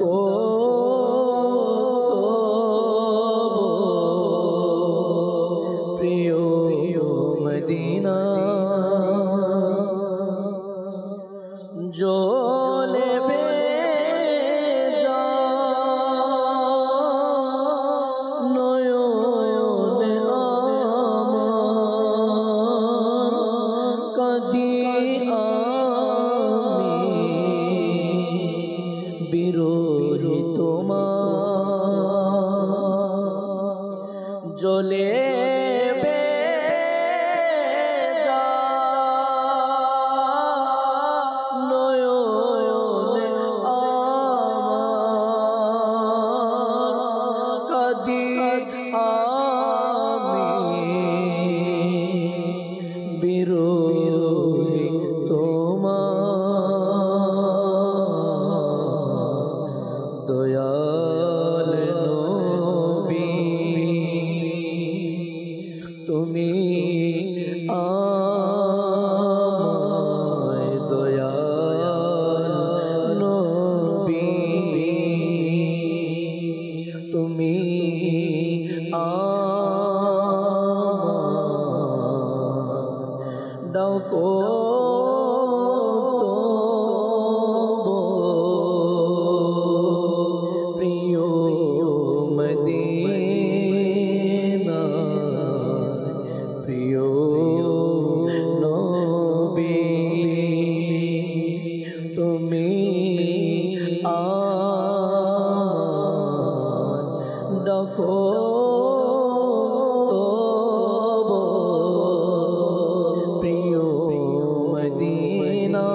ডাকো প্রিয় মদিনা জলে ভেজা নয়নে আমার কাঁদি আমি বিরোহী তোমার জলে বিরোহী তোমার দয়াল নবী তুমি আমায় দয়াল নবী তুমি ডাকো প্রিয় মদিনা প্রিয় নবী তুমি ডাকো মদিনা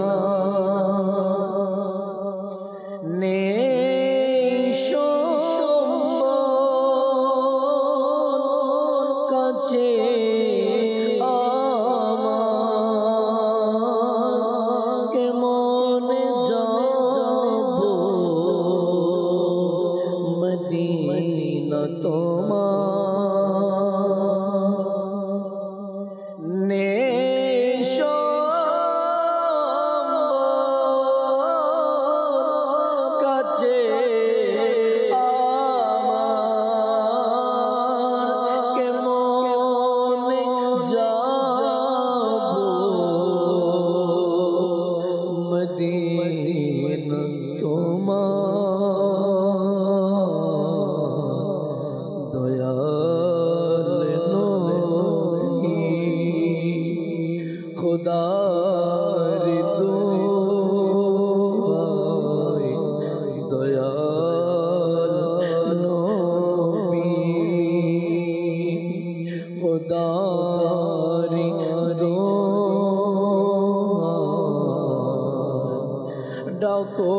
কাছে আমার কেমন যাব মদিনা তোমার কাছে আমার কেমন যাব মদিনা তোমার দয়াল নবী খুদার দোহাই দয়াল নবী খুদার দোহাই ডাকো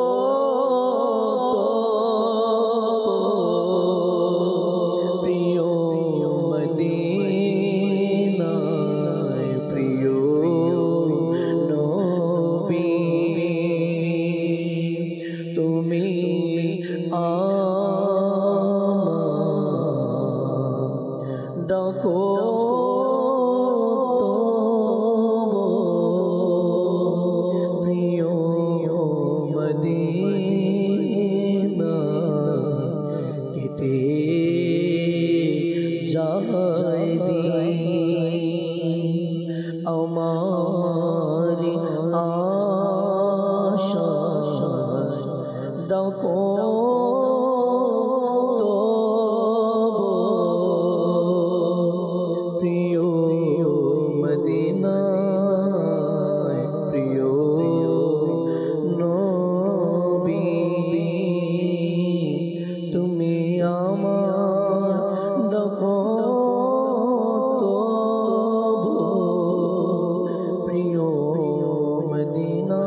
প্রিয় মদিনা প্রিয় নবী তুমি ডাকো প্রিয় মদিনা কেটে যায় আমার আশা ডাকো প্রিয় মদিনা প্রিয় নবী তুমি আমার ডাকো প্রিয় মদিনা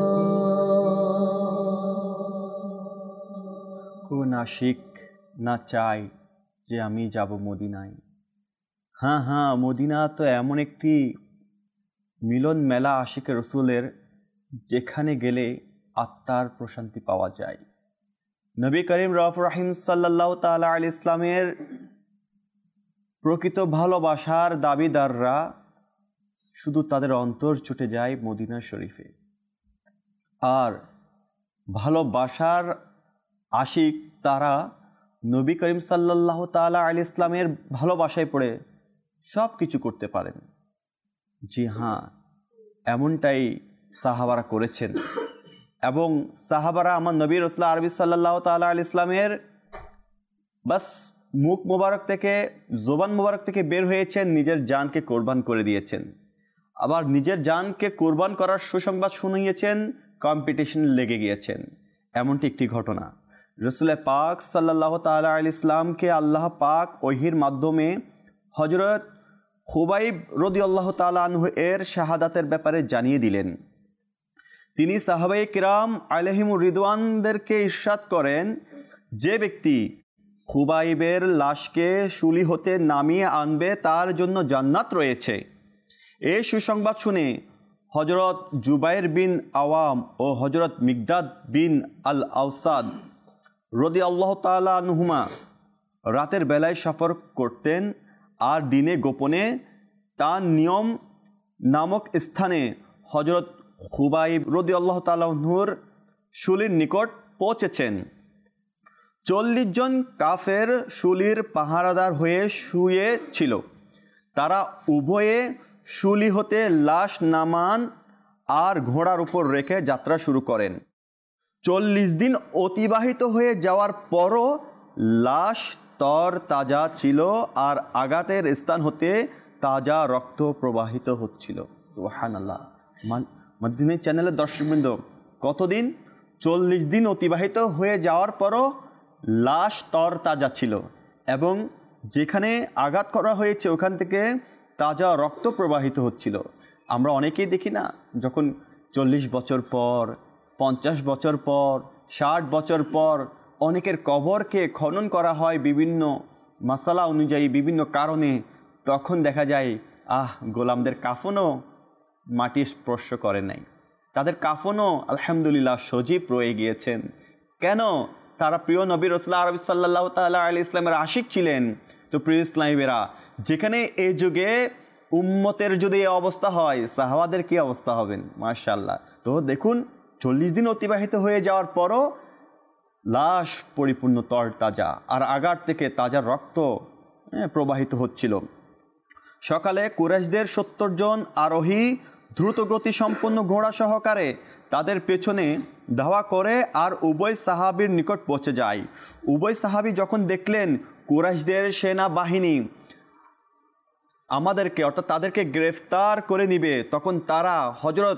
কোন আশিক না চাই যে আমি যাব মদিনায়। হ্যাঁ হ্যাঁ, মদিনা তো এমন একটি মিলন মেলা আশিকে রসুলের, যেখানে গেলে আত্মার প্রশান্তি পাওয়া যায়। নবী করিম রউফুর রহিম সাল্লাল্লাহু তাআলা আলাইহি ইসলামের প্রকৃত ভালোবাসার দাবিদাররা শুধু তাদের অন্তর ছুটে যায় মদিনা শরীফে। আর ভালোবাসার আশিক তারা নবী করিম সাল্লাল্লাহু তাআলা আলাইহি ইসলামের ভালোবাসায় পড়ে সব কিছু করতে পারেন। জি হ্যাঁ, এমনটাই সাহাবারা করেছেন। এবং সাহাবারা আমার নবী রাসূলুল্লাহ আরবি সাল্লাল্লাহু তাআলা আলাইহি ইসলামের বাস মুখ মোবারক থেকে, জবান মোবারক থেকে বের হয়েছেন, নিজের জানকে কোরবান করে দিয়েছেন। আবার নিজের জানকে কোরবান করার সুসংবাদ শুনিয়েছেন, কম্পিটিশন লেগে গিয়েছেন। এমনটি একটি ঘটনা। রাসূল পাক সাল্লাল্লাহু তাআলা আলাইহি ইসলামকে আল্লাহ পাক ওহীর মাধ্যমে হযরত খুবাইব রাদিয়াল্লাহু তাআলা আনহু এর শাহাদাতের ব্যাপারে জানিয়ে দিলেন। তিনি সাহাবায়ে কিরাম আলাইহিমুর রিদওয়ানদেরকে ইরশাদ করেন, যে ব্যক্তি খুবাইবের লাশকে শুলি হতে নামিয়ে আনবে তার জন্য জান্নাত রয়েছে। এই সুসংবাদ শুনে হযরত জুবাইর বিন আওয়াম ও হযরত মিকদাদ বিন আল আওসাদ রাদিয়াল্লাহু তাআলা আনহুমা রাতের বেলায় সফর করতেন আর দিনে গোপনে তার নিয়ম নামক স্থানে হযরত খুবাইব রাদিয়াল্লাহু তাআলা আনহুর শুলির নিকট পৌঁছেছেন। 40 জন কাফের শুলির পাহারাদার হয়ে শুয়ে ছিল। তারা উভয়ে শুলি হতে লাশ নামান আর ঘোড়ার উপর রেখে যাত্রা শুরু করেন। 40 দিন অতিবাহিত হয়ে যাওয়ার পরও লাশ তর তাজা ছিল আর আঘাতের স্থান হতে তাজা রক্ত প্রবাহিত হচ্ছিল। সুবহানাল্লাহ। মদিনা চ্যানেলের দর্শকবৃন্দ, কতদিন? 40 দিন অতিবাহিত হয়ে যাওয়ার পরও লাশ তর তাজা ছিল এবং যেখানে আঘাত করা হয়েছে ওখান থেকে তাজা রক্ত প্রবাহিত হচ্ছিল। আমরা অনেকেই দেখি না, যখন 40 বছর পর, 50 বছর পর, 60 বছর পর অনেকের কবরকে খনন করা হয় বিভিন্ন মাসালা অনুযায়ী, বিভিন্ন কারণে, তখন দেখা যায় গোলামদের কাফনও মাটি স্পর্শ করে নাই, তাদের কাফনও আলহামদুলিল্লাহ সজীব রয়ে গিয়েছেন। কেন? তারা প্রিয় নবী রাসূলুল্লাহ আরবি সাল্লাল্লাহু তাআলা আলাইহি ইসলামের আশিক ছিলেন। তো প্রিয় ইসলামীরা, যেখানে এই যুগে উম্মতের যদি এই অবস্থা হয়, সাহাবাদের কি অবস্থা হবেন? মাশাআল্লাহ। তো দেখুন, 40 দিন অতিবাহিত হয়ে যাওয়ার পরও লাশ পরিপূর্ণ তরতাজা আর আঘাত থেকে তাজা রক্ত প্রবাহিত হচ্ছিল। সকালে কুরাইশদের 70 জন আরোহী দ্রুতগতি সম্পন্ন ঘোড়া সহকারে তাদের পেছনে ধাওয়া করে আর উভয় সাহাবীর নিকট পৌঁছে যায়। উভয় সাহাবী যখন দেখলেন কুরাইশদের সেনাবাহিনী আমাদেরকে, অর্থাৎ তাদেরকে গ্রেফতার করে নিবে, তখন তারা হযরত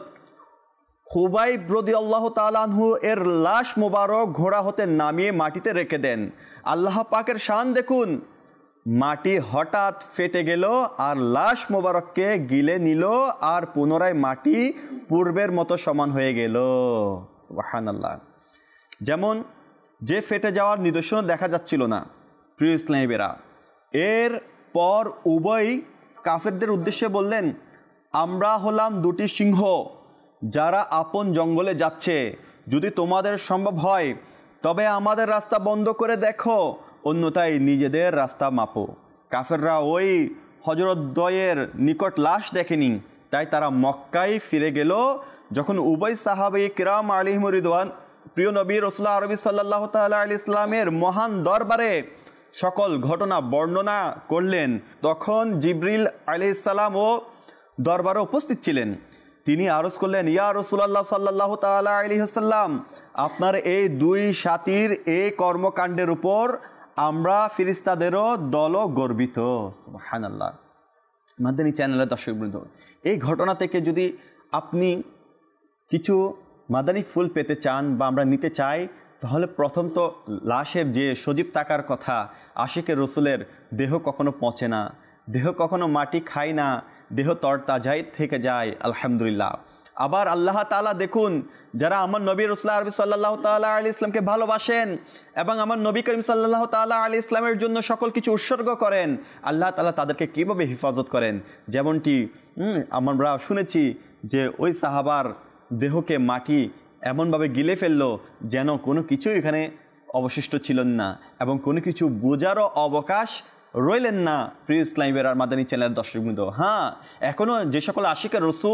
খুবাইব রাদিয়াল্লাহু তাআলা আনহু এর লাশ মোবারক ঘোড়া হতে নামিয়ে মাটিতে রেখে দেন। আল্লাহ পাকের শান দেখুন, মাটি হঠাৎ ফেটে গেল আর লাশ মোবারককে গিলে নিল আর পুনরায় মাটি পূর্বের মতো সমান হয়ে গেল। সুবহানাল্লাহ। যেমন যে ফেটে যাওয়ার নিদর্শন দেখা যাচ্ছিল না। প্রিয় ইসলামীরা, এর পর উভয় কাফেরদের উদ্দেশ্যে বললেন, আমরা হলাম দুটি সিংহ যারা আপন জঙ্গলে যাচ্ছে। যদি তোমাদের সম্ভব হয় তবে আমাদের রাস্তা বন্ধ করে দেখো, অন্যথায় নিজেদের রাস্তা মাপো। কাফেররা ওই হযরত দ্বয়ের নিকট লাশ দেখেনি, তাই তারা মক্কায় ফিরে গেল। যখন উভয় সাহাবায়ে কিরাম আলাইহিমুর রিদওয়ান প্রিয় নবী রাসূলুল্লাহ আরবি সাল্লাল্লাহু তাআলা আলাইহি ইসলামের মহান দরবারে সকল ঘটনা বর্ণনা করলেন, তখন জিবরিল আলাইহিস সালাম ও দরবারে উপস্থিত ছিলেন। তিনি আরজ করলেন, ইয়া রাসূলুল্লাহ সাল্লাল্লাহু তাআলা আলাইহি ওয়াসাল্লাম, আপনার এই দুই সাথীর এই কর্মকাণ্ডের উপর আমরা ফেরেশতাদেরও দলও গর্বিত। সুবহানাল্লাহ। মাদানী চ্যানেলের দর্শকবৃন্দ, এই ঘটনা থেকে যদি আপনি কিছু মাদানী ফুল পেতে চান বা আমরা নিতে চাই, তাহলে প্রথম তো লাশের যে সজীব থাকার কথা, আশিকের রসুলের দেহ কখনো পচে না, দেহ কখনো মাটি খায় না, দেহ তরতাজাই থেকে যায় আলহামদুলিল্লাহ। আবার আল্লাহ তাআলা দেখুন, যারা আমার নবী রাসূলুল্লাহ আরবি সাল্লাল্লাহু তাআলা আলাইহি ইসলামকে ভালোবাসেন এবং আমার নবী করিম সাল্লাল্লাহু তাআলা আলাইহি ইসলামের জন্য সকল কিছু উৎসর্গ করেন, আল্লাহ তাআলা তাদেরকে কীভাবে হেফাজত করেন। যেমনটি আমরা শুনেছি যে ওই সাহাবার দেহকে মাটি এমনভাবে গিলে ফেললো যেন কোনো কিছু এখানে অবশিষ্ট ছিলেন না এবং কোনো কিছু বোঝারও অবকাশ রইলেন না। প্রিয় ইসলামীর আর মাদানী চ্যানেলের দর্শকবৃন্দ, হ্যাঁ, এখনও যে সকল আশিকের রসুল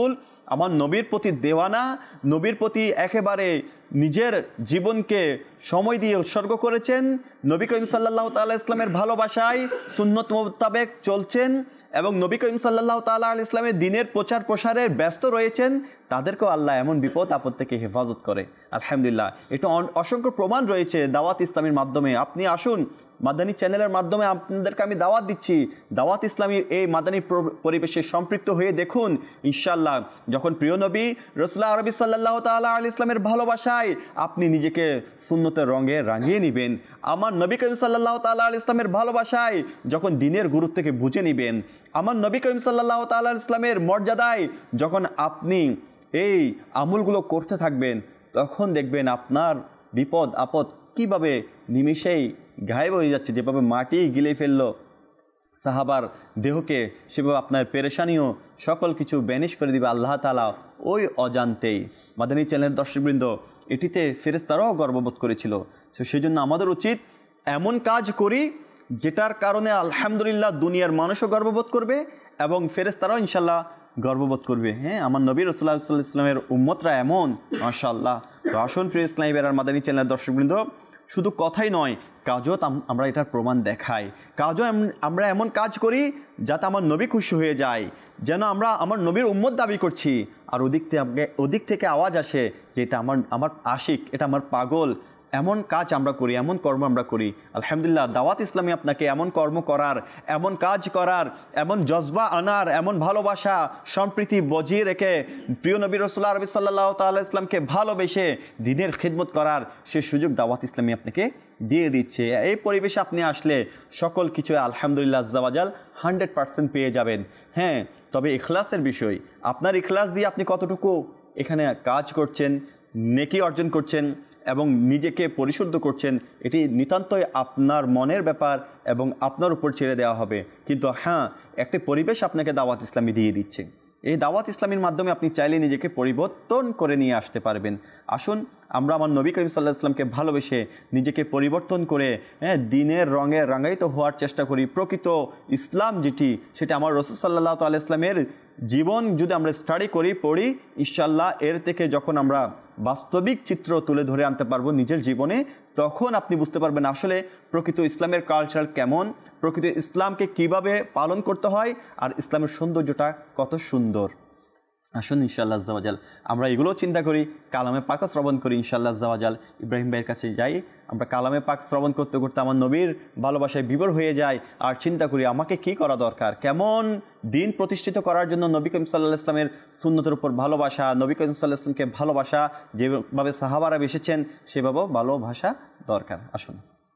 আমার নবীর প্রতি দেওয়ানা, নবীর প্রতি একেবারে নিজের জীবনকে সময় দিয়ে উৎসর্গ করেছেন, নবী করিম সাল্লাল্লাহু তাআলা ইসলামের ভালোবাসায় সুন্নত মোতাবেক চলছেন এবং নবী করিম সাল্লাল্লাহু তাআলা আলাইহিস ইসলামের দিনের প্রচার প্রসারে ব্যস্ত রয়েছেন, তাদেরকেও আল্লাহ এমন বিপদ আপদ থেকে হেফাজত করে। আলহামদুলিল্লাহ, এটা অসংখ্য প্রমাণ রয়েছে দাওয়াত ইসলামের মাধ্যমে। আপনি আসুন, মাদানী চ্যানেলের মাধ্যমে আপনাদেরকে আমি দাওয়াত দিচ্ছি, দাওয়াত ইসলামীর এই মাদানী পরিবেশে সম্পৃক্ত হয়ে দেখুন। ইনশাআল্লাহ যখন প্রিয় নবী রাসূলুল্লাহ আরবি সাল্লাল্লাহু তাআলা আলাইহি ইসলামের ভালোবাসায় আপনি নিজেকে সুন্নতের রঙে রাঙিয়ে নেবেন, আমার নবী করিম সাল্লাল্লাহু তাআলা আলাইহি ইসলামের ভালোবাসায় যখন দিনের গুরুত্বকে বুঝে নেবেন, আমার নবী করিম সাল্লাল্লাহু তাআলা আলাইহি ইসলামের মর্যাদায় যখন আপনি এই আমলগুলো করতে থাকবেন, তখন দেখবেন আপনার বিপদ আপদ কীভাবে নিমিষেই গায়েব হয়ে যাচ্ছে। যেভাবে মাটি গিলে ফেললো সাহাবার দেহকে, সেভাবে আপনার পেরেশানিও সকল কিছু ব্যানিশ করে দিবে আল্লাহ তাআলা ওই অজান্তেই। মাদানী চ্যানেলের দর্শকবৃন্দ, এটিতে ফেরেশতারাও গর্ববোধ করেছিল। তো সেই জন্য আমাদের উচিত এমন কাজ করি যেটার কারণে আলহামদুলিল্লাহ দুনিয়ার মানুষও গর্ববোধ করবে এবং ফেরেশতারাও ইনশাল্লাহ গর্ববোধ করবে। হ্যাঁ, আমার নবী রাসূলুল্লাহ সাল্লাল্লাহু আলাইহি ওয়াসাল্লামের উম্মতরা এমন, মাশাআল্লাহ। তো আসুন প্রিয় ইসলামী বেরার মাদানী চ্যানেলের দর্শকবৃন্দ, শুধু কথাই নয়, কাজও আমরা এটার প্রমাণ দেখাই। কাজও আমরা এমন কাজ করি যাতে আমার নবী খুশি হয়ে যায়, যেন আমরা আমার নবীর উম্মত দাবি করছি, আর ওদিক থেকে আওয়াজ আসে যে এটা আমার আশিক, এটা আমার পাগল। এমন কাজ আমরা করি, এমন কর্ম আমরা করি। আলহামদুলিল্লাহ, দাওয়াত ইসলামী আপনাকে এমন কর্ম করার, এমন কাজ করার, এমন জজবা আনার, এমন ভালোবাসা সম্প্রীতি বজিয়ে রেখে প্রিয় নবী রাসূলুল্লাহ আরবি সাল্লাল্লাহু তাআলা ইসলামকে ভালোবেসে দিনের খিদমত করার সে সুযোগ দাওয়াত ইসলামী আপনাকে দিয়ে দিচ্ছে। এই পরিবেশে আপনি আসলে সকল কিছু আলহামদুলিল্লাহ আজ্জা ওয়াজাল 100% পেয়ে যাবেন। হ্যাঁ, তবে ইখলাসের বিষয়, আপনার ইখলাস দিয়ে আপনি কতটুকু এখানে কাজ করছেন, নেকি অর্জন করছেন এবং নিজেকে পরিশুদ্ধ করছেন, এটি নিতান্তই আপনার মনের ব্যাপার এবং আপনার উপর ছেড়ে দেওয়া হবে। কিন্তু হ্যাঁ, একটি পরিবেশ আপনাকে দাওয়াত ইসলামী দিয়ে দিচ্ছে। এই দাওয়াত ইসলামীর মাধ্যমে আপনি চাইলে নিজেকে পরিবর্তন করে নিয়ে আসতে পারবেন। আসুন আমরা আমার নবী করিম সাল্লাল্লাহু আলাইহি ওয়াসাল্লামকে ভালোবেসে নিজেকে পরিবর্তন করে দিনের রঙে রাঙায়িত হওয়ার চেষ্টা করি। প্রকৃত ইসলাম যেটি, সেটা আমার রাসূল সাল্লাল্লাহু আলাইহি ওয়াসাল্লামের জীবন যদি আমরা স্টাডি করি, পড়ি, ইনশাআল্লাহ এর থেকে যখন আমরা বাস্তবিক চিত্র তুলে ধরে আনতে পারবো নিজের জীবনে, তখন আপনি বুঝতে পারবেন আসলে প্রকৃত ইসলামের কালচার কেমন, প্রকৃত ইসলামকে কিভাবে পালন করতে হয়, আর ইসলামের সৌন্দর্যটা কত সুন্দর। আসুন ইনশাআল্লাহ আজ্জা ওয়াজাল আমরা এগুলো চিন্তা করি, কালামে পাক শ্রবণ করি। ইনশাআল্লাহ আজ্জা ওয়াজাল ইব্রাহিম ভাইয়ের কাছে যাই, আমরা কালামে পাক শ্রবণ করতে করতে আমার নবীর ভালোবাসায় বিভোর হয়ে যাই, আর চিন্তা করি আমাকে কি করা দরকার, কেমন দিন প্রতিষ্ঠিত করার জন্য নবী করিম সাল্লাল্লাহু আলাইহি ওয়াসাল্লামের সুন্নতের উপর ভালোবাসা, নবী করিম সাল্লাল্লাহু আলাইহি ওয়াসাল্লামকে ভালোবাসা, যেভাবে সাহাবারা বেসেছেন সেভাবেও ভালোবাসা দরকার। আসুন।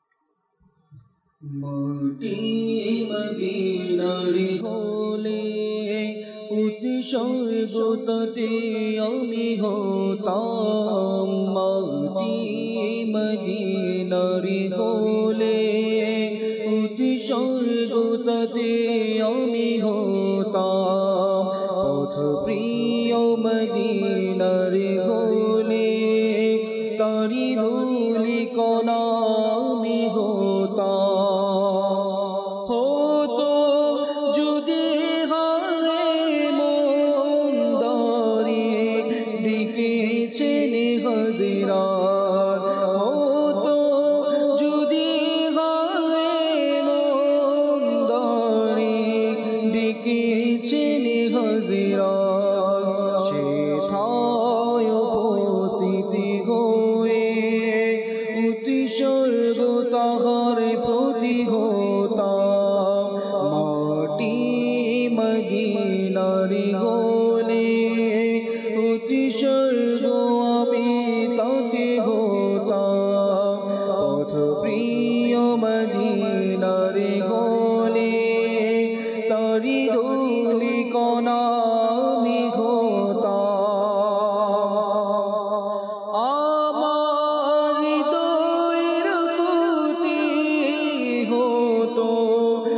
মাটি মদিনার হলে উৎসর্গতাতে আমি হতাম, মাটি মদিনার হলে উৎসর্গতাতে আমি হতাম, পথ প্রিয় মদিনার হলে তারি ধুলি কণা আমি হতাম। হতো যদি হায় মন দাঁড়িয়ে ডেকেছেন হাজিরাত, হতো যদি হায় মন দাঁড়িয়ে ডেকেছেন হাজিরাত, সেথায় উপস্থিতি হয়ে উৎসর্গ তাহার প্রতি হতাম, মাটি মদিনার হলে উৎসর্গ আমি তাতে হতাম, পথ প্রিয় মদিনার হলে তারি ধুলি কণা আমি হতাম। আমার হৃদয়ের গতি হতো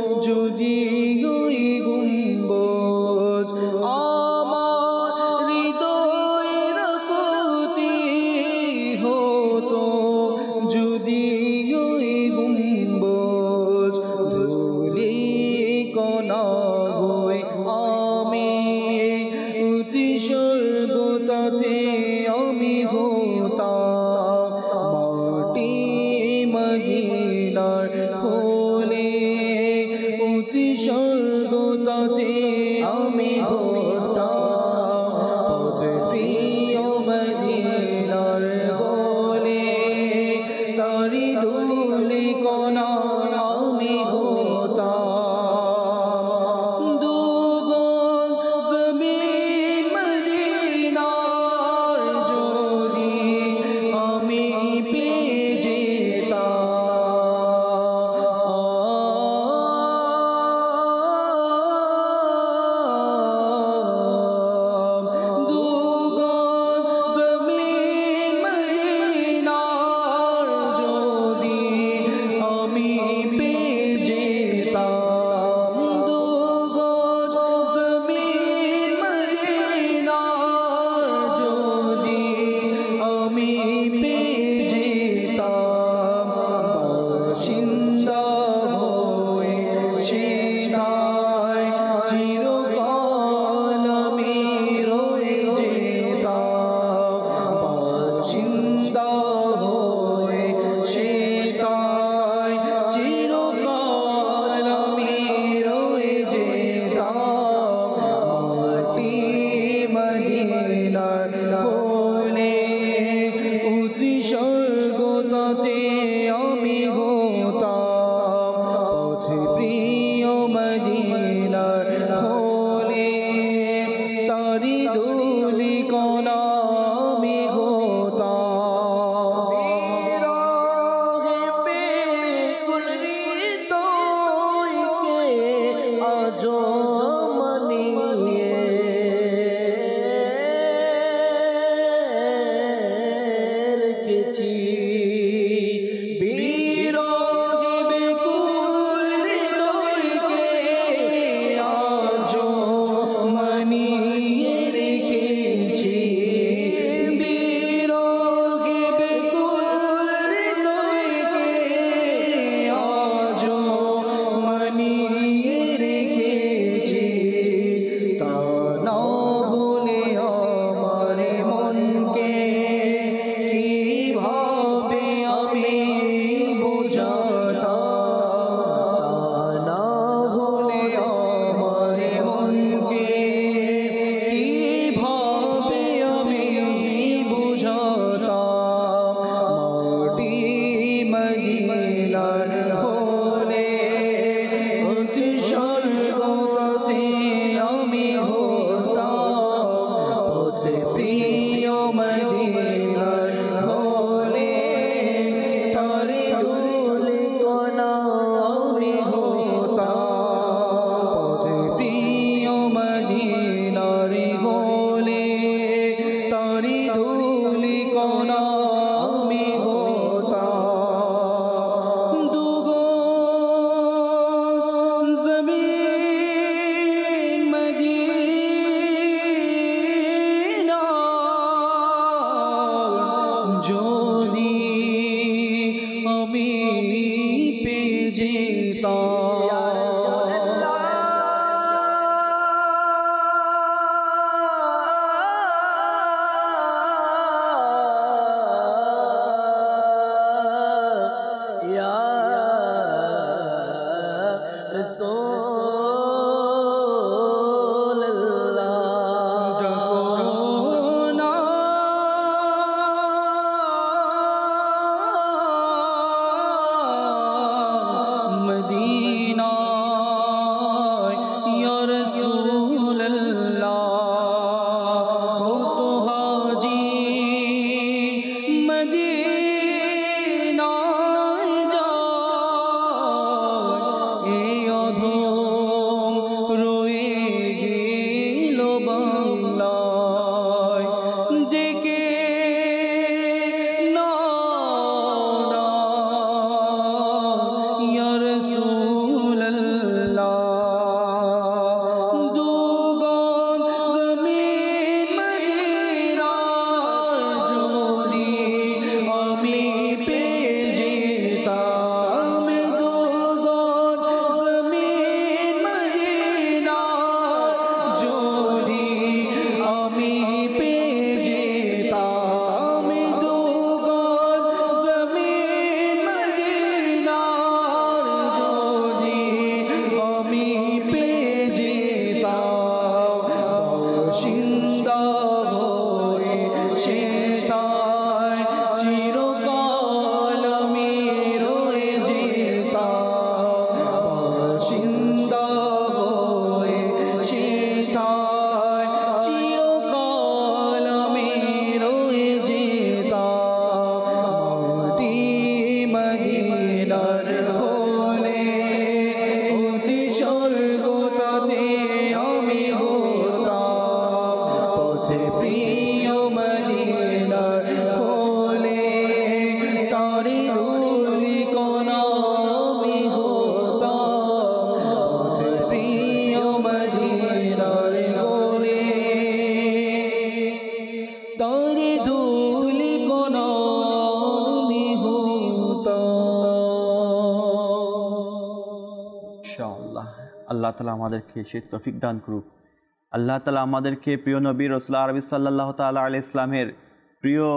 আল্লাহ তাআলা আমাদেরকে সে তৌফিক দান করুক। আল্লাহ তাআলা আমাদেরকে প্রিয় নবী রাসূল আরবি সাল্লাল্লাহু তাআলা আলাইহি ইসলামের প্রিয়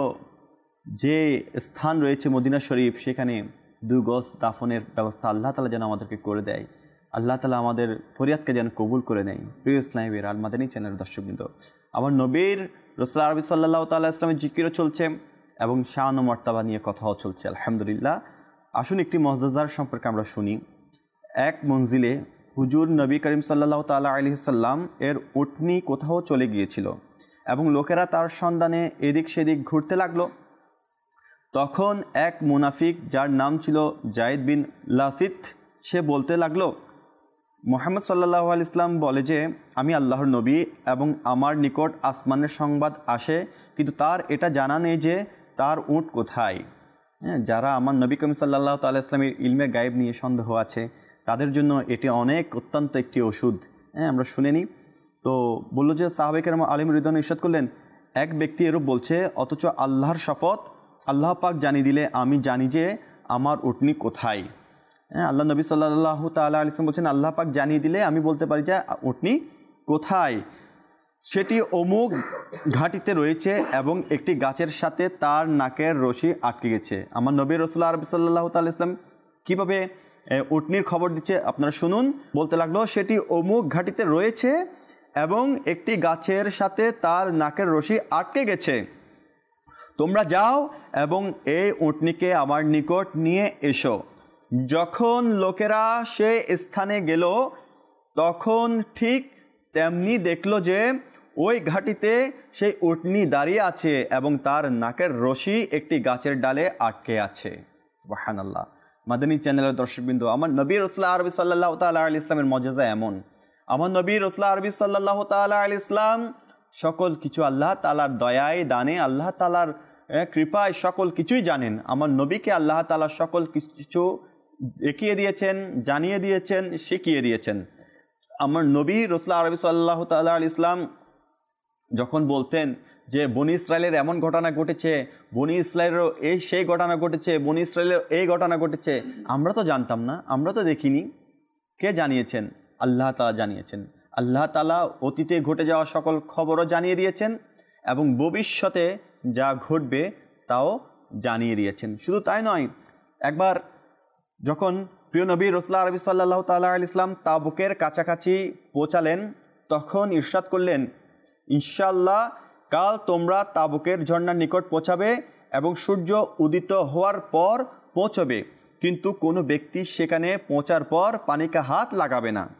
যে স্থান রয়েছে মদিনা শরীফ, সেখানে 2 গজ দাফনের ব্যবস্থা আল্লাহ তাআলা যেন আমাদেরকে করে দেয়। আল্লাহ তাআলা আমাদের ফরিয়াদকে যেন কবুল করে নেয়। প্রিয় ইসলামীর আল মাদানী চ্যানেলের দর্শকবৃন্দ, আমার নবীর রাসূল আরবি সাল্লাল্লাহু তাআলা ইসলামের জিকিরও চলছে এবং শান ও মর্তাবা নিয়ে কথাও চলছে আলহামদুলিল্লাহ। আসুন একটি মুআজ্জাজার সম্পর্কে আমরা শুনি। এক মঞ্জিলে হুজুর নবী করিম সাল্লাল্লাহু তাআলা আলাইহি সাল্লাম এর উটনি কোথাও চলে গিয়েছিল এবং লোকেরা তার সন্ধানে এদিক সেদিক ঘুরতে লাগলো। তখন এক মুনাফিক, যার নাম ছিল জায়েদ বিন লাসিত, সে বলতে লাগলো, মুহাম্মদ সাল্লাল্লাহু আলাইহি ইসলাম বলে যে আমি আল্লাহর নবী এবং আমার নিকট আসমানের সংবাদ আসে, কিন্তু তার এটা জানা নেই যে তার উট কোথায়। যারা আমার নবী করিম সাল্লাল্লাহু তাআলা ইসলামের ইলমে গায়েব নিয়ে সন্দেহ আছে, তাদের জন্য এটি অত্যন্ত একটি ওষুধ। আমরা শুনে নিই। তো বললো যে সাহাবায়ে কেরাম আলিম রিদওয়ান ইরশাদ করলেন, এক ব্যক্তি এরূপ বলছে, অথচ আল্লাহর শপথ, আল্লাহ পাক জানিয়ে দিলে আমি জানি যে আমার উটনি কোথায়। আল্লাহ নবী সাল্লাল্লাহু তাআলা আলাইহি ওয়াসাল্লাম বলছেন, আল্লাহ পাক জানিয়ে দিলে আমি বলতে পারি যে উটনি কোথায়। সেটি অমুক ঘাটিতে রয়েছে এবং একটি গাছের সাথে তার নাকের রশি আটকে গেছে। আমার নবী রাসূল আরবি সাল্লাল্লাহু তাআলা ইসলাম কীভাবে উটনির খবর দিচ্ছে আপনারা শুনুন। বলতে লাগলো, সেটি অমুক ঘাটিতে রয়েছে এবং একটি গাছের সাথে তার নাকের রশি আটকে গেছে। তোমরা যাও এবং এই উটনিকে আমার নিকট নিয়ে এসো। যখন লোকেরা সে স্থানে গেল, তখন ঠিক তেমনি দেখলো যে ওই ঘাটিতে সেই উটনি দাঁড়িয়ে আছে এবং তার নাকের রশি একটি গাছের ডালে আটকে আছে। সুবহানাল্লাহ। মাদানী চ্যানেলের দর্শকবৃন্দ, আমার নবী রাসূল আরবি সাল্লাল্লাহু তাআলা আলাইহি ইসলামের মর্যাদা এমন। আমার নবী রাসূল আরবি সাল্লাল্লাহু তাআলা আলাইহি ইসলাম সকল কিছু আল্লাহ তাআলার দয়ায় দানে, আল্লাহ তাআলার কৃপায় সকল কিছুই জানেন। আমার নবীকে আল্লাহ তাআলা সকল কিছু দেখিয়ে দিয়েছেন, জানিয়ে দিয়েছেন, শিখিয়ে দিয়েছেন। আমার নবী রাসূল আরবি সাল্লাল্লাহু তাআলা আলাইহি ইসলাম যখন বলতেন যে বনি ইসরায়েলের এমন ঘটনা ঘটেছে, বনি ইসরায়েলেরও সেই ঘটনা ঘটেছে, বনি ইসরায়েলের এই ঘটনা ঘটেছে, আমরা তো জানতাম না, আমরা তো দেখিনি। কে জানিয়েছেন? আল্লাহ তাআলা জানিয়েছেন। আল্লাহ তাআলা অতীতে ঘটে যাওয়া সকল খবরও জানিয়ে দিয়েছেন এবং ভবিষ্যতে যা ঘটবে তাও জানিয়ে দিয়েছেন। শুধু তাই নয়, একবার যখন প্রিয় নবী রাসূলুল্লাহ আরবি সাল্লাল্লাহু তাআলা আলাইহি ইসলাম তাবুকের কাছাকাছি পৌঁছালেন, তখন ইরশাদ করলেন, ইনশাআল্লাহ কাল তোমরা তাবুকের ঝর্ণার নিকট পৌঁছাবে এবং সূর্য উদিত হওয়ার পর পৌঁছবে, কিন্তু কোনো ব্যক্তি সেখানে পৌঁছার পর পানিকে হাত লাগাবে না।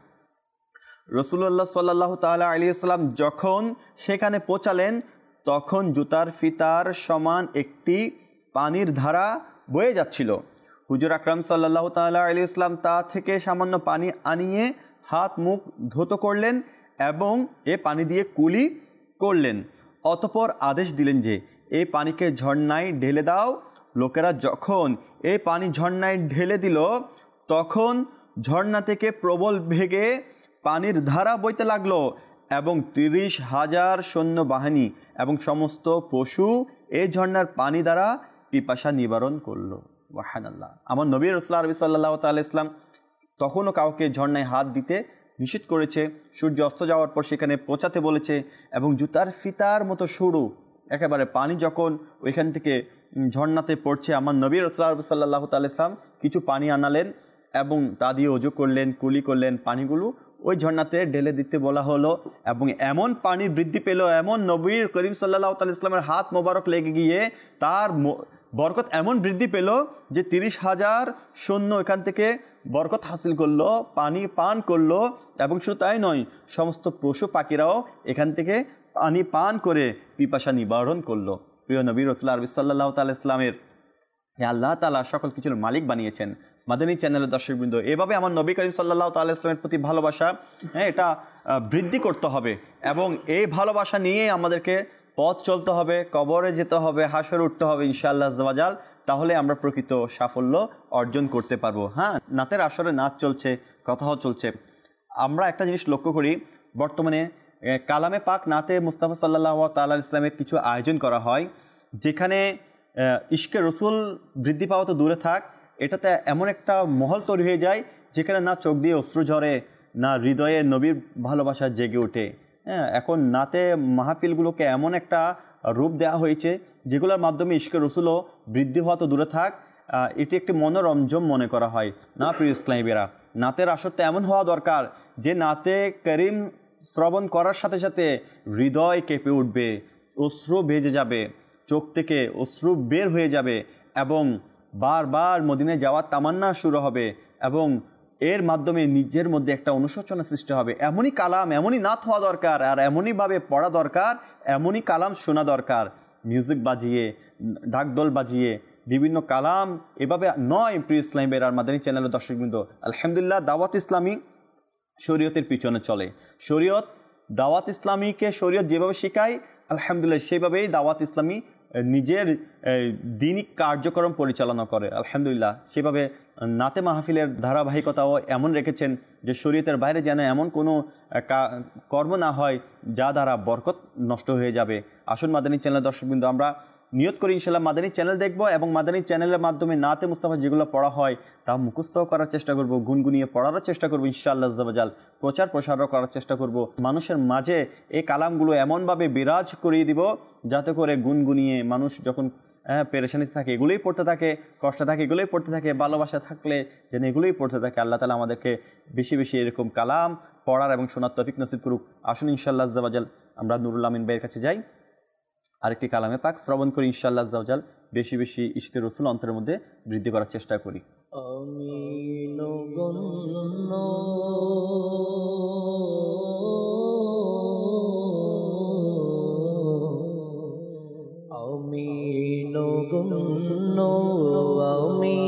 রাসূলুল্লাহ সাল্লাল্লাহু তাআলা আলাইহি ওয়াসাল্লাম যখন সেখানে পৌঁছালেন, তখন জুতার ফিতার সমান একটি পানির ধারা বয়ে যাচ্ছিল। হুজুর আকরাম সাল্লাল্লাহু তাআলা আলাইহি ওয়াসাল্লাম তা থেকে সামান্য পানি আনিয়ে হাত মুখ ধৌত করলেন এবং এ পানি দিয়ে কুলি করলেন। অতঃপর আদেশ দিলেন যে এই পানিকে ঝর্ণায় ঢেলে দাও। লোকেরা যখন এই পানি ঝর্ণায় ঢেলে দিল, তখন ঝর্ণা থেকে প্রবল বেগে পানির ধারা বইতে লাগলো এবং 30,000 সৈন্যবাহিনী এবং সমস্ত পশু এই ঝর্ণার পানি দ্বারা পিপাসা নিবারণ করলো। সুবহানাল্লাহ। আমার নবী রাসূলুল্লাহ আরবি সাল্লাল্লাহু তাআলা ইসলাম তখনও কাউকে ঝর্ণায় হাত দিতে নিষেধ করেছে, সূর্য অস্ত যাওয়ার পর সেখানে পৌঁছাতে বলেছে এবং জুতার ফিতার মতো সরু একেবারে পানি যখন ওইখান থেকে ঝর্ণাতে পড়ছে, আমার নবী রাসূলুল্লাহ আরবি সাল্লাল্লাহু তাআলা ইসলাম কিছু পানি আনালেন এবং তা দিয়ে ওযু করলেন, কুলি করলেন, পানিগুলো ওই ঝর্ণাতে ঢেলে দিতে বলা হলো এবং এমন পানি বৃদ্ধি পেল, এমন নবী করিম সাল্লাল্লাহু তাআলা ইসলামের হাত মোবারক লেগে গিয়ে তার বরকত এমন বৃদ্ধি পেল যে 30,000 সৈন্য এখান থেকে বরকত হাসিল করলো, পানি পান করলো এবং শুধু তাই নয়, সমস্ত পশু পাখিরাও এখান থেকে পানি পান করে পিপাসা নিবারণ করলো। প্রিয় নবী রাসূলুল্লাহ আরবি সাল্লাল্লাহু তাআলা ইসলামের আল্লাহ তাআলা সকল কিছুর মালিক বানিয়েছেন। মাদানী চ্যানেলের দর্শকবৃন্দ, এভাবে আমার নবী করিম সাল্লাল্লাহু তাআলা ইসলামের প্রতি ভালোবাসা এটা বৃদ্ধি করতে হবে এবং এই ভালোবাসা নিয়ে আমাদেরকে পথ চলতে হবে, কবরে যেতে হবে, হাসরে উঠতে হবে ইনশাআল্লাহ আযজা ওয়া জাল। তাহলে আমরা প্রকৃত সাফল্য অর্জন করতে পারবো। হ্যাঁ, নাতের আসরে নাচ চলছে, কথাও চলছে। আমরা একটা জিনিস লক্ষ্য করি, বর্তমানে কালামে পাক নাতে মুস্তাফা সাল্লাল্লাহু তাআলা ইসলামের কিছু আয়োজন করা হয়, যেখানে ইশকে রসুল বৃদ্ধি পাওয়া তো দূরে থাক, এটাতে এমন একটা মহল তৈরি হয়ে যায় যেখানে না চোখ দিয়ে অশ্রু ঝরে, না হৃদয়ে নবীর ভালোবাসা জেগে ওঠে। হ্যাঁ, এখন নাতে মাহফিলগুলোকে এমন একটা রূপ দেওয়া হয়েছে যেগুলোর মাধ্যমে ইশকে রসুলও বৃদ্ধি হওয়া তো দূরে থাক, এটি একটি মনোরঞ্জন মনে করা হয়। না প্রিয় ইসলামীরা, নাতের আসরটা এমন হওয়া দরকার যে নাতে করিম শ্রবণ করার সাথে সাথে হৃদয় কেঁপে উঠবে, অশ্রু ভেজে যাবে, চোখ থেকে অশ্রু বের হয়ে যাবে এবং বারবার মদিনায় যাওয়ার তামান্না শুরু হবে এবং এর মাধ্যমে নিজের মধ্যে একটা অনুশোচনা সৃষ্টি হবে। এমনই কালাম, এমনই নাত হওয়া দরকার আর এমনইভাবে পড়া দরকার, এমনই কালাম শোনা দরকার। মিউজিক বাজিয়ে, ঢাকঢোল বাজিয়ে বিভিন্ন কালাম এভাবে নয়। প্রিয় ইসলামীর আর মাদানী চ্যানেলের দর্শকবৃন্দ, আলহামদুলিল্লাহ দাওয়াত ইসলামী শরীয়তের পিছনে চলে। শরীয়ত দাওয়াত ইসলামীকে শরীয়ত যেভাবে শেখায়, আলহামদুলিল্লাহ সেভাবেই দাওয়াত ইসলামী নিজের দিনিক কার্যক্রম পরিচালনা করে। আলহামদুলিল্লাহ সেভাবে নাতে মাহফিলের ধারাবাহিকতাও এমন রেখেছেন যে শরীয়তের বাইরে যেন এমন কোনো কর্ম না হয় যা দ্বারা বরকত নষ্ট হয়ে যাবে। আসুন মাদানী চ্যানেলের দর্শকবৃন্দ, আমরা নিয়ত করি ইনশাআল্লাহ মাদানী চ্যানেল দেখব এবং মাদানী চ্যানেলের মাধ্যমে নাতে মুস্তাফা যেগুলো পড়া হয় তা মুখস্থ করার চেষ্টা করব, গুনগুনিয়ে পড়ারও চেষ্টা করব ইনশাআল্লাহ আযজা ওয়া জাল, প্রচার প্রসারও করার চেষ্টা করব। মানুষের মাঝে এই কালামগুলো এমনভাবে বিরাজ করিয়ে দিব যাতে করে গুনগুনিয়ে মানুষ যখন পেরেশানিতে থাকে এগুলোই পড়তে থাকে, কষ্ট থাকে এগুলোই পড়তে থাকে, ভালোবাসা থাকলে যেন এগুলোই পড়তে থাকে। আল্লাহ তাআলা আমাদেরকে বেশি বেশি এরকম কালাম পড়ার এবং শোনার তৌফিক নসিব করুক। আসুন ইনশাআল্লাহ আযজা ওয়া জাল আমরা নুরুল আমিন ভাইয়ের কাছে যাই, আরেকটি কালামে পাক শ্রবণ করি ইনশাআল্লাহ আযজা ওয়া জাল, বেশি বেশি ইশকে রসুল অন্তরের মধ্যে বৃদ্ধি করার চেষ্টা করি। আমিন গণ্য আমিন গণ্য আমি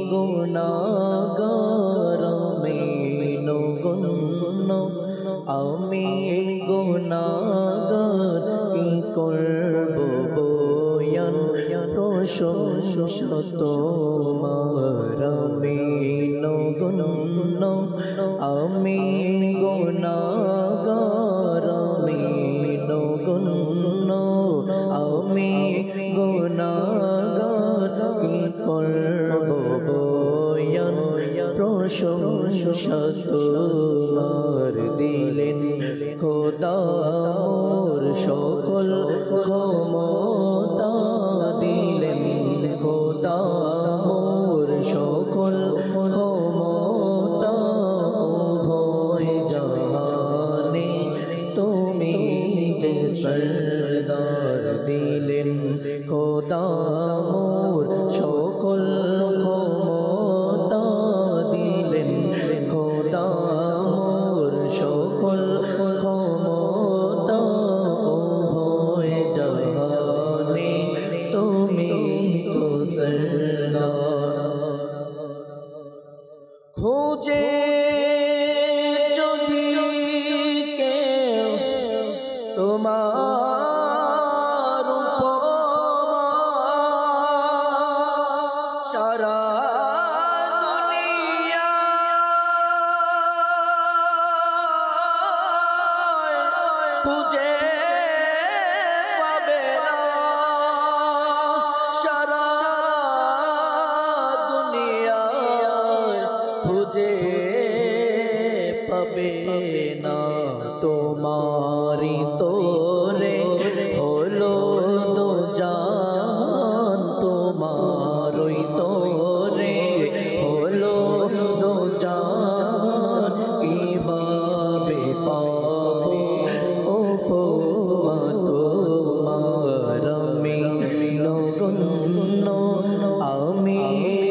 গুনাহগার, আমিন গণ্য আমি গুনাহগার, কি করব বয়ান প্রশংসা তোমার, আমিন গণ্য আমি গুনাহগার, আমিন গণ্য প্রশংসা তোমার দিলেন খোদা মোর সকল ক্ষমতা দিলেন খোদা মোর সকল ক্ষমতা উভয় জাহানে তুমি যে সরদার দিলেন খোদা মোর সকল ক্ষমতা দিলেন খোদা মোর সকল ক্ষমতা উভয় জাহানে তুমি তো সরদার খোঁজে যদি কেউ তোমার উপমা সারা দুনিয়ায় খুঁজে পাবে না সারা দুনিয়ায় খুঁজে পাবে না তোমারি তোরে হলো তো জান তোমারই তোরে হলো তো জান কিভাবে পাবো উপমা তোমার আমি নগণ্য আমি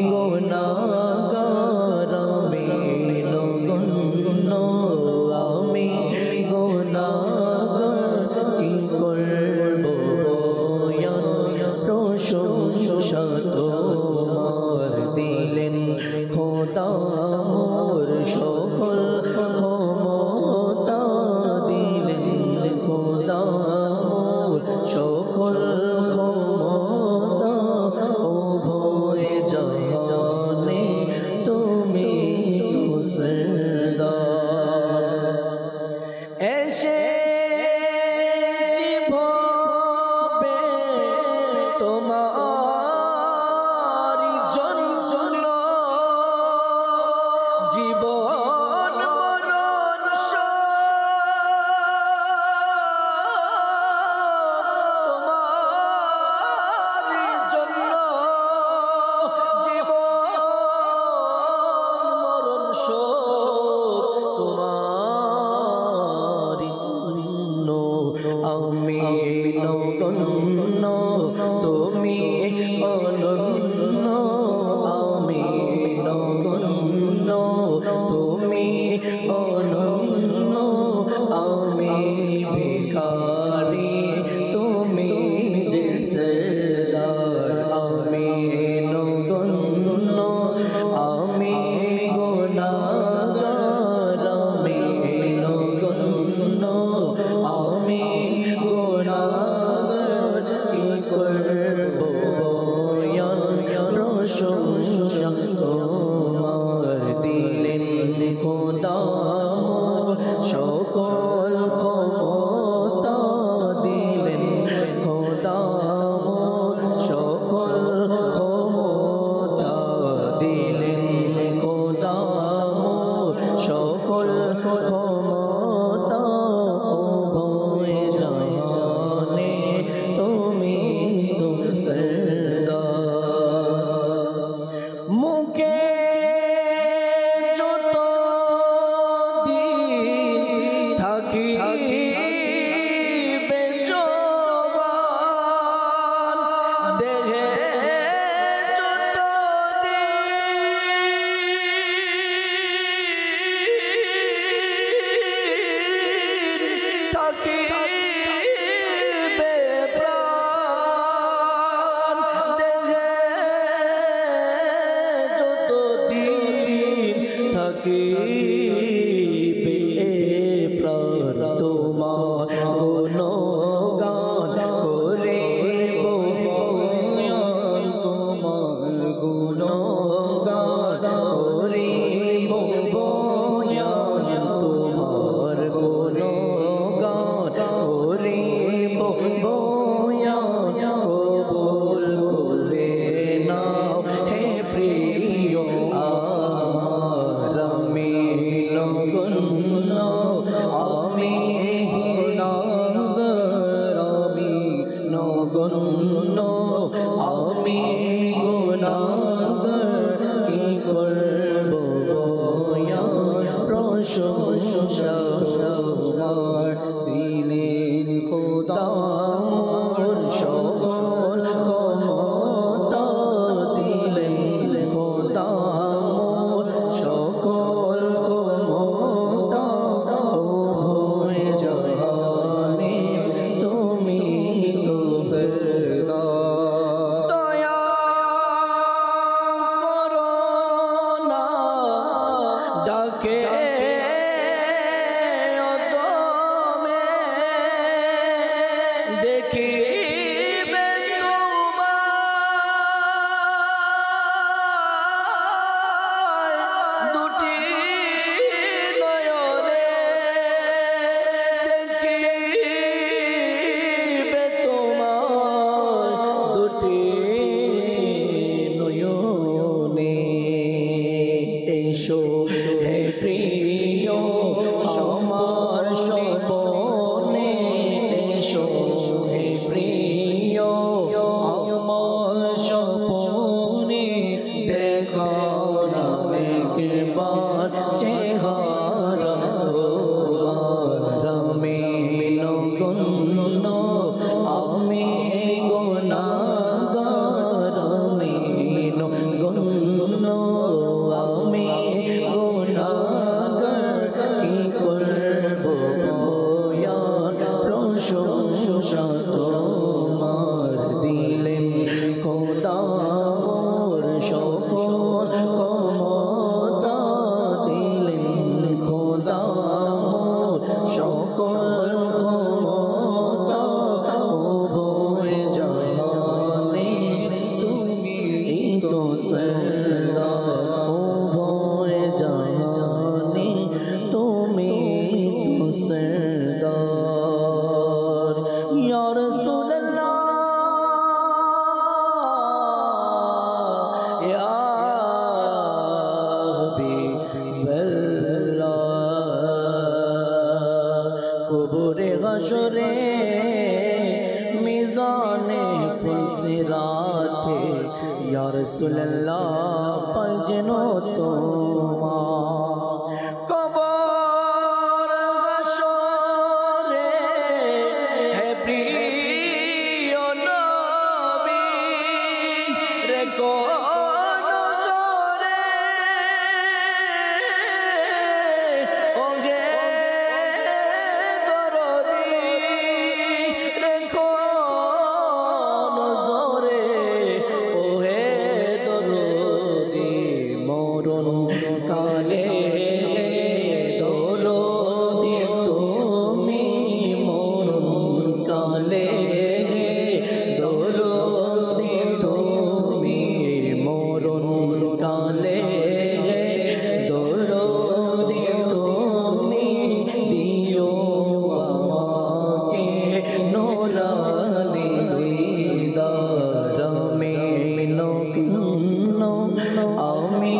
গুনাহগার আমি নগণ্য আমি গুনাহগার কি করব বয়ান প্রশংসা তোমার দিলেন খোদা মোর সকল ক্ষমতা দিলেন খোদা মোর সকল ক্ষমতা উভয় জাহানে তুমি তো সরদার এসে জীববে তোমার জন্য জীবন মরণ তোমার জন্য জীবন মরণ তোমার জন্য আমি নগণ্য তুমি অনন্য আমি নগণ্য তুমি অনন্য আমি ভিখারি তুমি যে সরদার আমি নগণ্য আমি গুনাহগার আমি নগণ্য আমি গুনাহগার কি করব বয়ান প্রশংসা তোমার দিলেন খোদা মোর সকল ক্ষমতা দিলেন খোদা মোর সকল ক্ষমতা দিলেন খোদা মোর সকল ক্ষমতা উভয় জাহানে তুমি তো সরদার মুখে যত দিন থাকি বেজবান দেহে যত দিন থাকি বেপ্রাণ দেহে যত দিন থাকি প্রাণ তোমার গুণগান করে বয়ান তোমার গুণগান করে বয়ান তোমার গুণগান করে বয়ান কবুল করে নাও হে প্রিয় আমার সবার দিলেন খোদা মোর সকল ক্ষমতা দিলেন খোদা মোর সকল ক্ষমতা ও ভয় জানে তুমি তো সদা দয়া করো না ডাকে অদমে দেখিবে তোমায় দুটি নয়নে দেখিবে তোমায় দুটি নয়নে এসো হে প্রিয় আমার স্বপনে এসো হে প্রিয় আমার স্বপনে দেখাও না একবার চেহারা তোমার আমি নগণ্য আমি গুনাহগার আমি নগণ্য আমি গুনাহগার কি করব বয়ান প্রশংসা তোমার দিলেন খোদা মোর সকল ক্ষমতা দিলেন খোদা মোর সকল ক্ষমতা ও ভয় জানে তুমি তো সদা ও ভয় জানে তুমি তো সদা ইয়া রাসূলুল্লাহ ইয়া হাবিবাল্লাহ কবরে হাসরে মিজানে ফুলসিরাতে ইয়া রাসূলুল্লাহ পাজনো তোমার কবর হাসরে হে প্রিয় নবী রে কোন জোরে ওহে দরদি রে কোন জোরে ওহে দরদি মরণ কালে দরদি তুমি মরণ কালে দরদি তুমি মরণ কালে দরদি তুমি দিও আমাকে নোরানি হৃদয় আমি নগণ্য আমি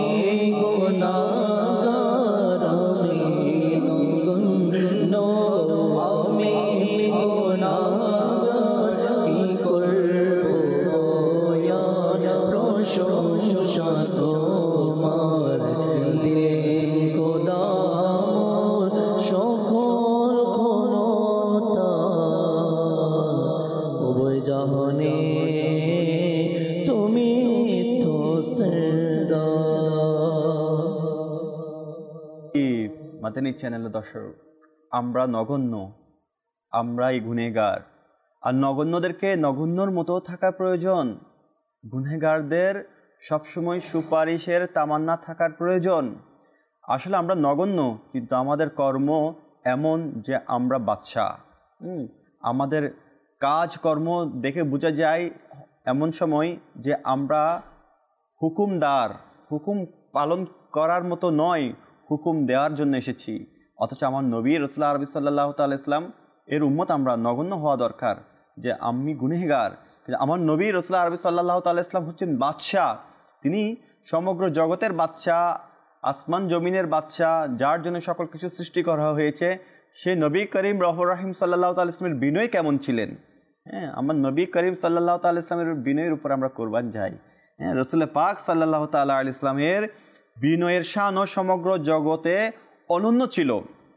গুনাহগার আমি নগণ্য আমি গুনাহগার কি করব বয়ান প্রশংসা তোমার দিলেন খোদা মোর সকল ক্ষমতা উভয় জাহানে তুমি তো সদা মাদানী চ্যানেলের দর্শক, আমরা নগণ্য, আমরাই গুনেগার। আর নগণ্যদেরকে নগণ্যর মতো থাকা প্রয়োজন। গুনেগারদের সবসময় সুপারিশের তামান্না থাকার প্রয়োজন। আসলে আমরা নগণ্য, কিন্তু আমাদের কর্ম এমন যে আমরা বাদশা। আমাদের কাজকর্ম দেখে বোঝা যায় এমন সময় যে আমরা হুকুমদার, হুকুম পালন করার মতো নয়, হুকুম দেওয়ার জন্য এসেছি। অথচ আমার নবী রাসূলুল্লাহ আরবি সাল্লাল্লাহু তাআলা ইসলাম এর উম্মত আমরা নগণ্য হওয়া দরকার, যে আমি গুনেহগার। কিন্তু আমার নবী রাসূলুল্লাহ আরবি সাল্লাল্লাহু তাআলা ইসলাম হচ্ছেন বাদশাহ। তিনি সমগ্র জগতের বাদশাহ, আসমান জমিনের বাদশাহ, যার জন্য সকল কিছু সৃষ্টি করা হয়েছে। সেই নবী করিম রহমুর রহিম সাল্লাল্লাহু তাআলা ইসলামের বিনয় কেমন ছিলেন? আমার নবী করিম সাল্লাল্লাহু তাআলা ইসলামের বিনয়ের উপর আমরা কোরবান যাই। রসুল পাক সাল্লাল্লাহু তাআলা আলাইহি ইসলামের বিনয়ের শানও সমগ্র জগতে অনন্য ছিল।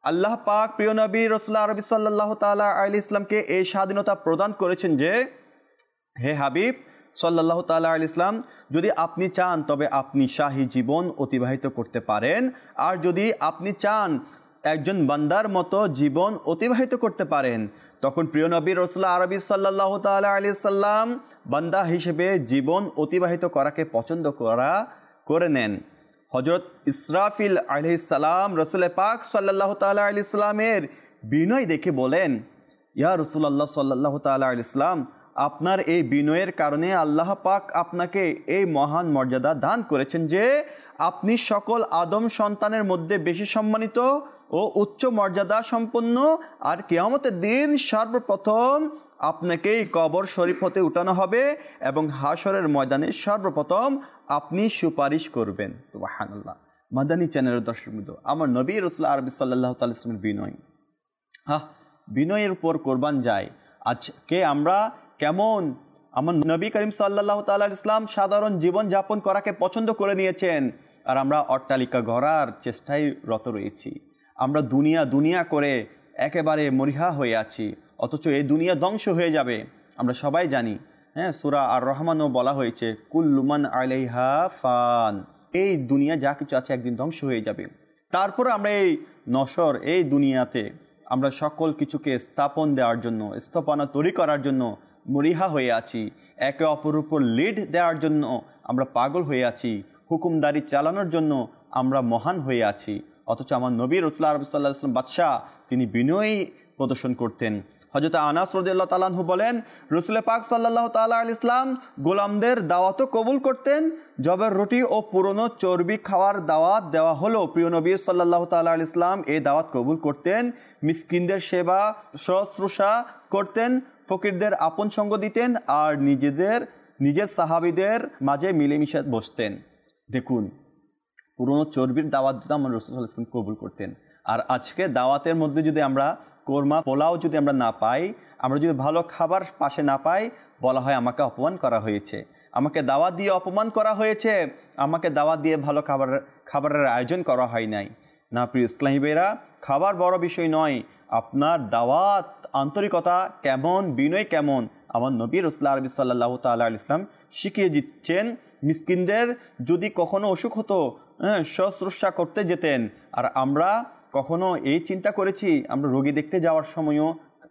আল্লাহ পাক প্রিয় নবী রাসূলুল্লাহ আরবি সাল্লাল্লাহু তাআলা আলাইহি ইসলামকে এই স্বাধীনতা প্রদান করেছেন যে, হে হাবিব সাল্লাল্লাহু তাআলা আলাইহি ইসলাম, যদি আপনি চান তবে আপনি শাহী জীবন অতিবাহিত করতে পারেন, আর যদি আপনি চান একজন বান্দার মতো জীবন অতিবাহিত করতে পারেন, তখন প্রিয় নবী রাসূলুল্লাহ আরবি সাল্লাল্লাহু তাআলা আলাইহি সাল্লাম বান্দা হিসেবে জীবন অতিবাহিত করাকে পছন্দ করে নেন। হযরত ইসরাফিল আলাইহিস সালাম রাসূল পাক সাল্লাল্লাহু তাআলা আলাইহি সাল্লামের বিনয় দেখে বলেন, ইয়া রাসূলুল্লাহ সাল্লাল্লাহু তাআলা আলাইহি সাল্লাম, আপনার এই বিনয়ের কারণে আল্লাহ পাক আপনাকে এই মহান মর্যাদা দান করেছেন যে আপনি সকল আদম সন্তানের মধ্যে বেশি সম্মানিত ও উচ্চ মর্যাদা সম্পন্ন, আর কিয়ামতের দিন সর্বপ্রথম আপনাকেই কবর শরীফ হতে উঠানো হবে এবং হাশরের ময়দানে সর্বপ্রথম আপনি সুপারিশ করবেন। সুবহানাল্লাহ। মাদানী চ্যানেলের দর্শকবৃন্দ, আমার নবী রাসূলুল্লাহ আরবি সাল্লাল্লাহু তাআলা ইসলামের বিনয়, বিনয়ের উপর কোরবান যায়। আজকে আমরা কেমন আমার নবী করিম সাল্লাল্লাহু তাআলা ইসলাম সাধারণ জীবন যাপন করাকে পছন্দ করে নিয়েছেন, আর আমরা অট্টালিকা গড়ার চেষ্টায় রত রয়েছি। আমরা দুনিয়া করে একেবারে মরিহা হয়ে আছি, অথচ এই দুনিয়া ধ্বংস হয়ে যাবে আমরা সবাই জানি। সূরা আর রহমানও বলা হয়েছে, কুল্লু মান আলাইহা ফান, এই দুনিয়া যা কিছু আছে একদিন ধ্বংস হয়ে যাবে। তারপর আমরা এই নশ্বর এই দুনিয়াতে আমরা সকল কিছুকে স্থাপন দেওয়ার জন্য, স্থাপনা তৈরি করার জন্য মরিহা হয়ে আছি। একে অপরের উপর লিড দেওয়ার জন্য আমরা পাগল হয়ে আছি, হুকুমদারি চালানোর জন্য আমরা মহান হয়ে আছি। অথচ আমার নবী রাসূলুল্লাহ সাল্লাল্লাহু আলাইহি ওয়াসাল্লাম বাদশাহ, তিনি বিনয়ী প্রদর্শন করতেন। হযরত আনাস রাদিয়াল্লাহু তাআলা আনহু বলেন, রাসূল পাক সাল্লাল্লাহু তাআলা আলাইহি ইসলাম গোলামদের দাওয়াতও কবুল করতেন। জবের রুটি ও পুরনো চর্বি খাওয়ার দাওয়াত দেওয়া হলো, প্রিয় নবী সাল্লাল্লাহু তাআলা আলাইহি ইসলাম এই দাওয়াত কবুল করতেন। মিসকিনদের সেবা শুশ্রূষা করতেন, ফকিরদের আপন সঙ্গ দিতেন, আর নিজের সাহাবীদের মাঝে মিলেমিশে বসতেন। দেখুন, পুরনো চর্বির দাওয়াত দিতে আমার রাসূল সাল্লাল্লাহু আলাইহি ওয়াসাল্লাম কবুল করতেন। আর আজকে দাওয়াতের মধ্যে যদি আমরা কোরমা পোলাও যদি আমরা না পাই, আমরা যদি ভালো খাবার পাশে না পাই, বলা হয় আমাকে অপমান করা হয়েছে, আমাকে দাওয়াত দিয়ে অপমান করা হয়েছে, আমাকে দাওয়াত দিয়ে ভালো খাবারের আয়োজন করা হয় নাই। না প্রিয় ইসলামী ভাইরা, খাবার বড় বিষয় নয়, আপনার দাওয়াত আন্তরিকতা কেমন, বিনয় কেমন, আমার নবী রাসূলুল্লাহ আরবি সাল্লাল্লাহু তাআলা আলাইহি ওয়াসাল্লাম শিখিয়ে দিচ্ছেন। মিসকিনদের যদি কখনো অসুখ হতো, শুশ্রূষা করতে যেতেন। আর আমরা কখনো এই চিন্তা করেছি, আমরা রোগী দেখতে যাওয়ার সময়ও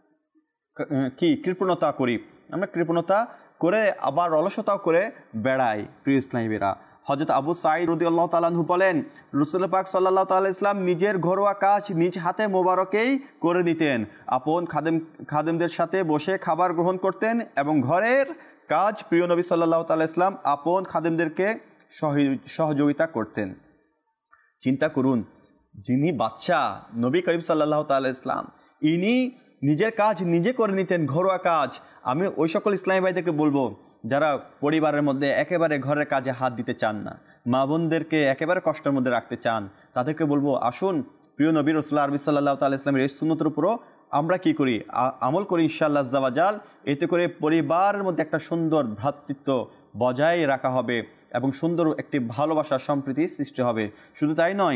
কৃপণতা করি, আমরা কৃপণতা করে আবার অলসতাও করে বেড়াই। প্রিয় ইসলামীরা, হযরত আবু সাঈদ রাদিয়াল্লাহু তাআলা আনহু বলেন, রাসূল পাক সাল্লাল্লাহু তাআলা ইসলাম নিজের ঘরোয়া কাজ নিজ হাতে মোবারকেই করে নিতেন। আপন খাদেমদের সাথে বসে খাবার গ্রহণ করতেন এবং ঘরের কাজ প্রিয় নবী সাল্লাল্লাহু তাআলা ইসলাম আপন খাদেমদেরকে সহযোগিতা করতেন। চিন্তা করুন, যিনি বাদশাহ নবী করিম সাল্লাল্লাহু তাআলা ইসলাম, ইনি নিজের কাজ নিজে করে নিতেন, ঘরোয়া কাজ। আমি ওই সকল ইসলামী ভাইদেরকে বলবো যারা পরিবারের মধ্যে একেবারে ঘরের কাজে হাত দিতে চান না, মা বোনদেরকে একেবারে কষ্টের মধ্যে রাখতে চান, তাদেরকে বলবো আসুন প্রিয় নবী রাসূলুল্লাহ আরবি সাল্লাল্লাহু তাআলা ইসলামের এই সুন্নতের উপরও আমরা কি করি, আমল করি ইনশাআল্লাহ আজ্জা ওয়া জাল। এতে করে পরিবারের মধ্যে একটা সুন্দর ভ্রাতৃত্ব বজায় রাখা হবে এবং সুন্দর একটি ভালোবাসা সম্প্রীতি সৃষ্টি হবে। শুধু তাই নয়,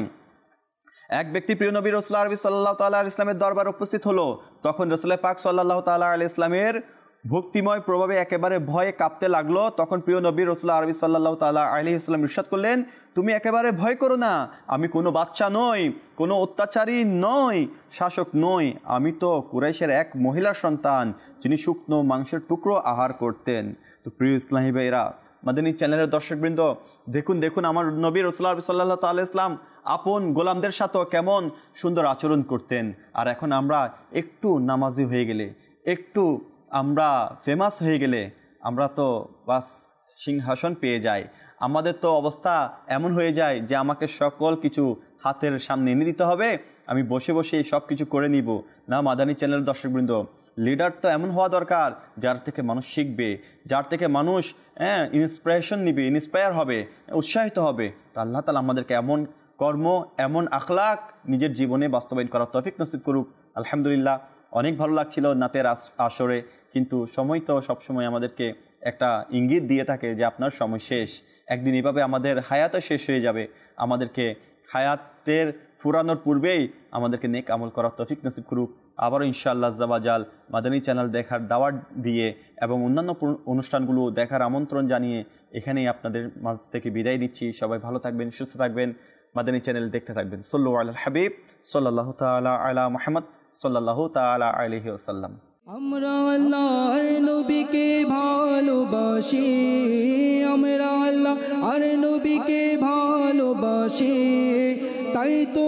এক ব্যক্তি প্রিয় নবী রাসূলুল্লাহ আরবি সাল্লাল্লাহু তাআলা আলাইহি ইসলামের দরবারে উপস্থিত হলো। তখন রাসূল পাক সাল্লাল্লাহু তাআলা আলাইহি ইসলামের ভক্তিময় প্রভাবে একেবারে ভয়ে কাঁপতে লাগলো। তখন প্রিয় নবী রাসূলুল্লাহ আরবি সাল্লাল্লাহু তাআলা আলাইহি ইসলাম ইরশাদ করলেন, তুমি একেবারে ভয় করো না, আমি কোনো বাচ্চা নই, কোনো অত্যাচারী নই, শাসক নই, আমি তো কুরাইশের এক মহিলার সন্তান যিনি শুকনো মাংসের টুকরো আহার করতেন। তো প্রিয় ইসলামী ভাইরা, মাদানী চ্যানেলের দর্শকবৃন্দ, দেখুন আমার নবী রাসূলুল্লাহ সাল্লাল্লাহু তাআলা ইসলাম আপন গোলামদের সাথেও কেমন সুন্দর আচরণ করতেন। আর এখন আমরা একটু নামাজি হয়ে গেলে, একটু আমরা ফেমাস হয়ে গেলে আমরা তো বাস সিংহাসন পেয়ে যাই। আমাদের তো অবস্থা এমন হয়ে যায় যে আমাকে সকল কিছু হাতের সামনে এনে দিতে হবে, আমি বসে বসে সব কিছু করে নিব। না মাদানী চ্যানেলের দর্শকবৃন্দ, লিডার তো এমন হওয়া দরকার যার থেকে মানুষ শিখবে, যার থেকে মানুষ ইন্সপিরেশন নিবে, ইন্সপায়ার হবে, উৎসাহিত হবে। তো আল্লাহ তাআলা আমাদেরকে এমন কর্ম, এমন আখলাক নিজের জীবনে বাস্তবায়ন করার তৌফিক নসিব করুক। আলহামদুলিল্লাহ, অনেক ভালো লাগছিল নাতের আসরে, কিন্তু সময় তো সবসময় আমাদেরকে একটা ইঙ্গিত দিয়ে থাকে যে আপনার সময় শেষ, একদিন এভাবে আমাদের হায়াতও শেষ হয়ে যাবে। আমাদেরকে হায়াতের ফুরানোর পূর্বেই আমাদেরকে নেক আমল করার তৌফিক নসিব করুক। আবারও ইনশাআল্লাহ আজ্জা ওয়া জাল মাদানী চ্যানেল দেখার দাওয়াত দিয়ে এবং অন্যান্য অনুষ্ঠানগুলো দেখার আমন্ত্রণ জানিয়ে এখানেই আপনাদের মাঝ থেকে বিদায় দিচ্ছি। সবাই ভালো থাকবেন, সুস্থ থাকবেন, মাদানী চ্যানেল দেখতে থাকবেন। সাল্লু আলাল হাবিব সাল্লাল্লাহু তাআলা আলা মুহাম্মদ সাল্লাল্লাহু তাআলা আলাইহি ওয়াসাল্লাম। আমরা আল্লাহর নবীকে ভালোবাসি, আমরা আল্লাহর নবীকে ভালোবাসি, তাই তো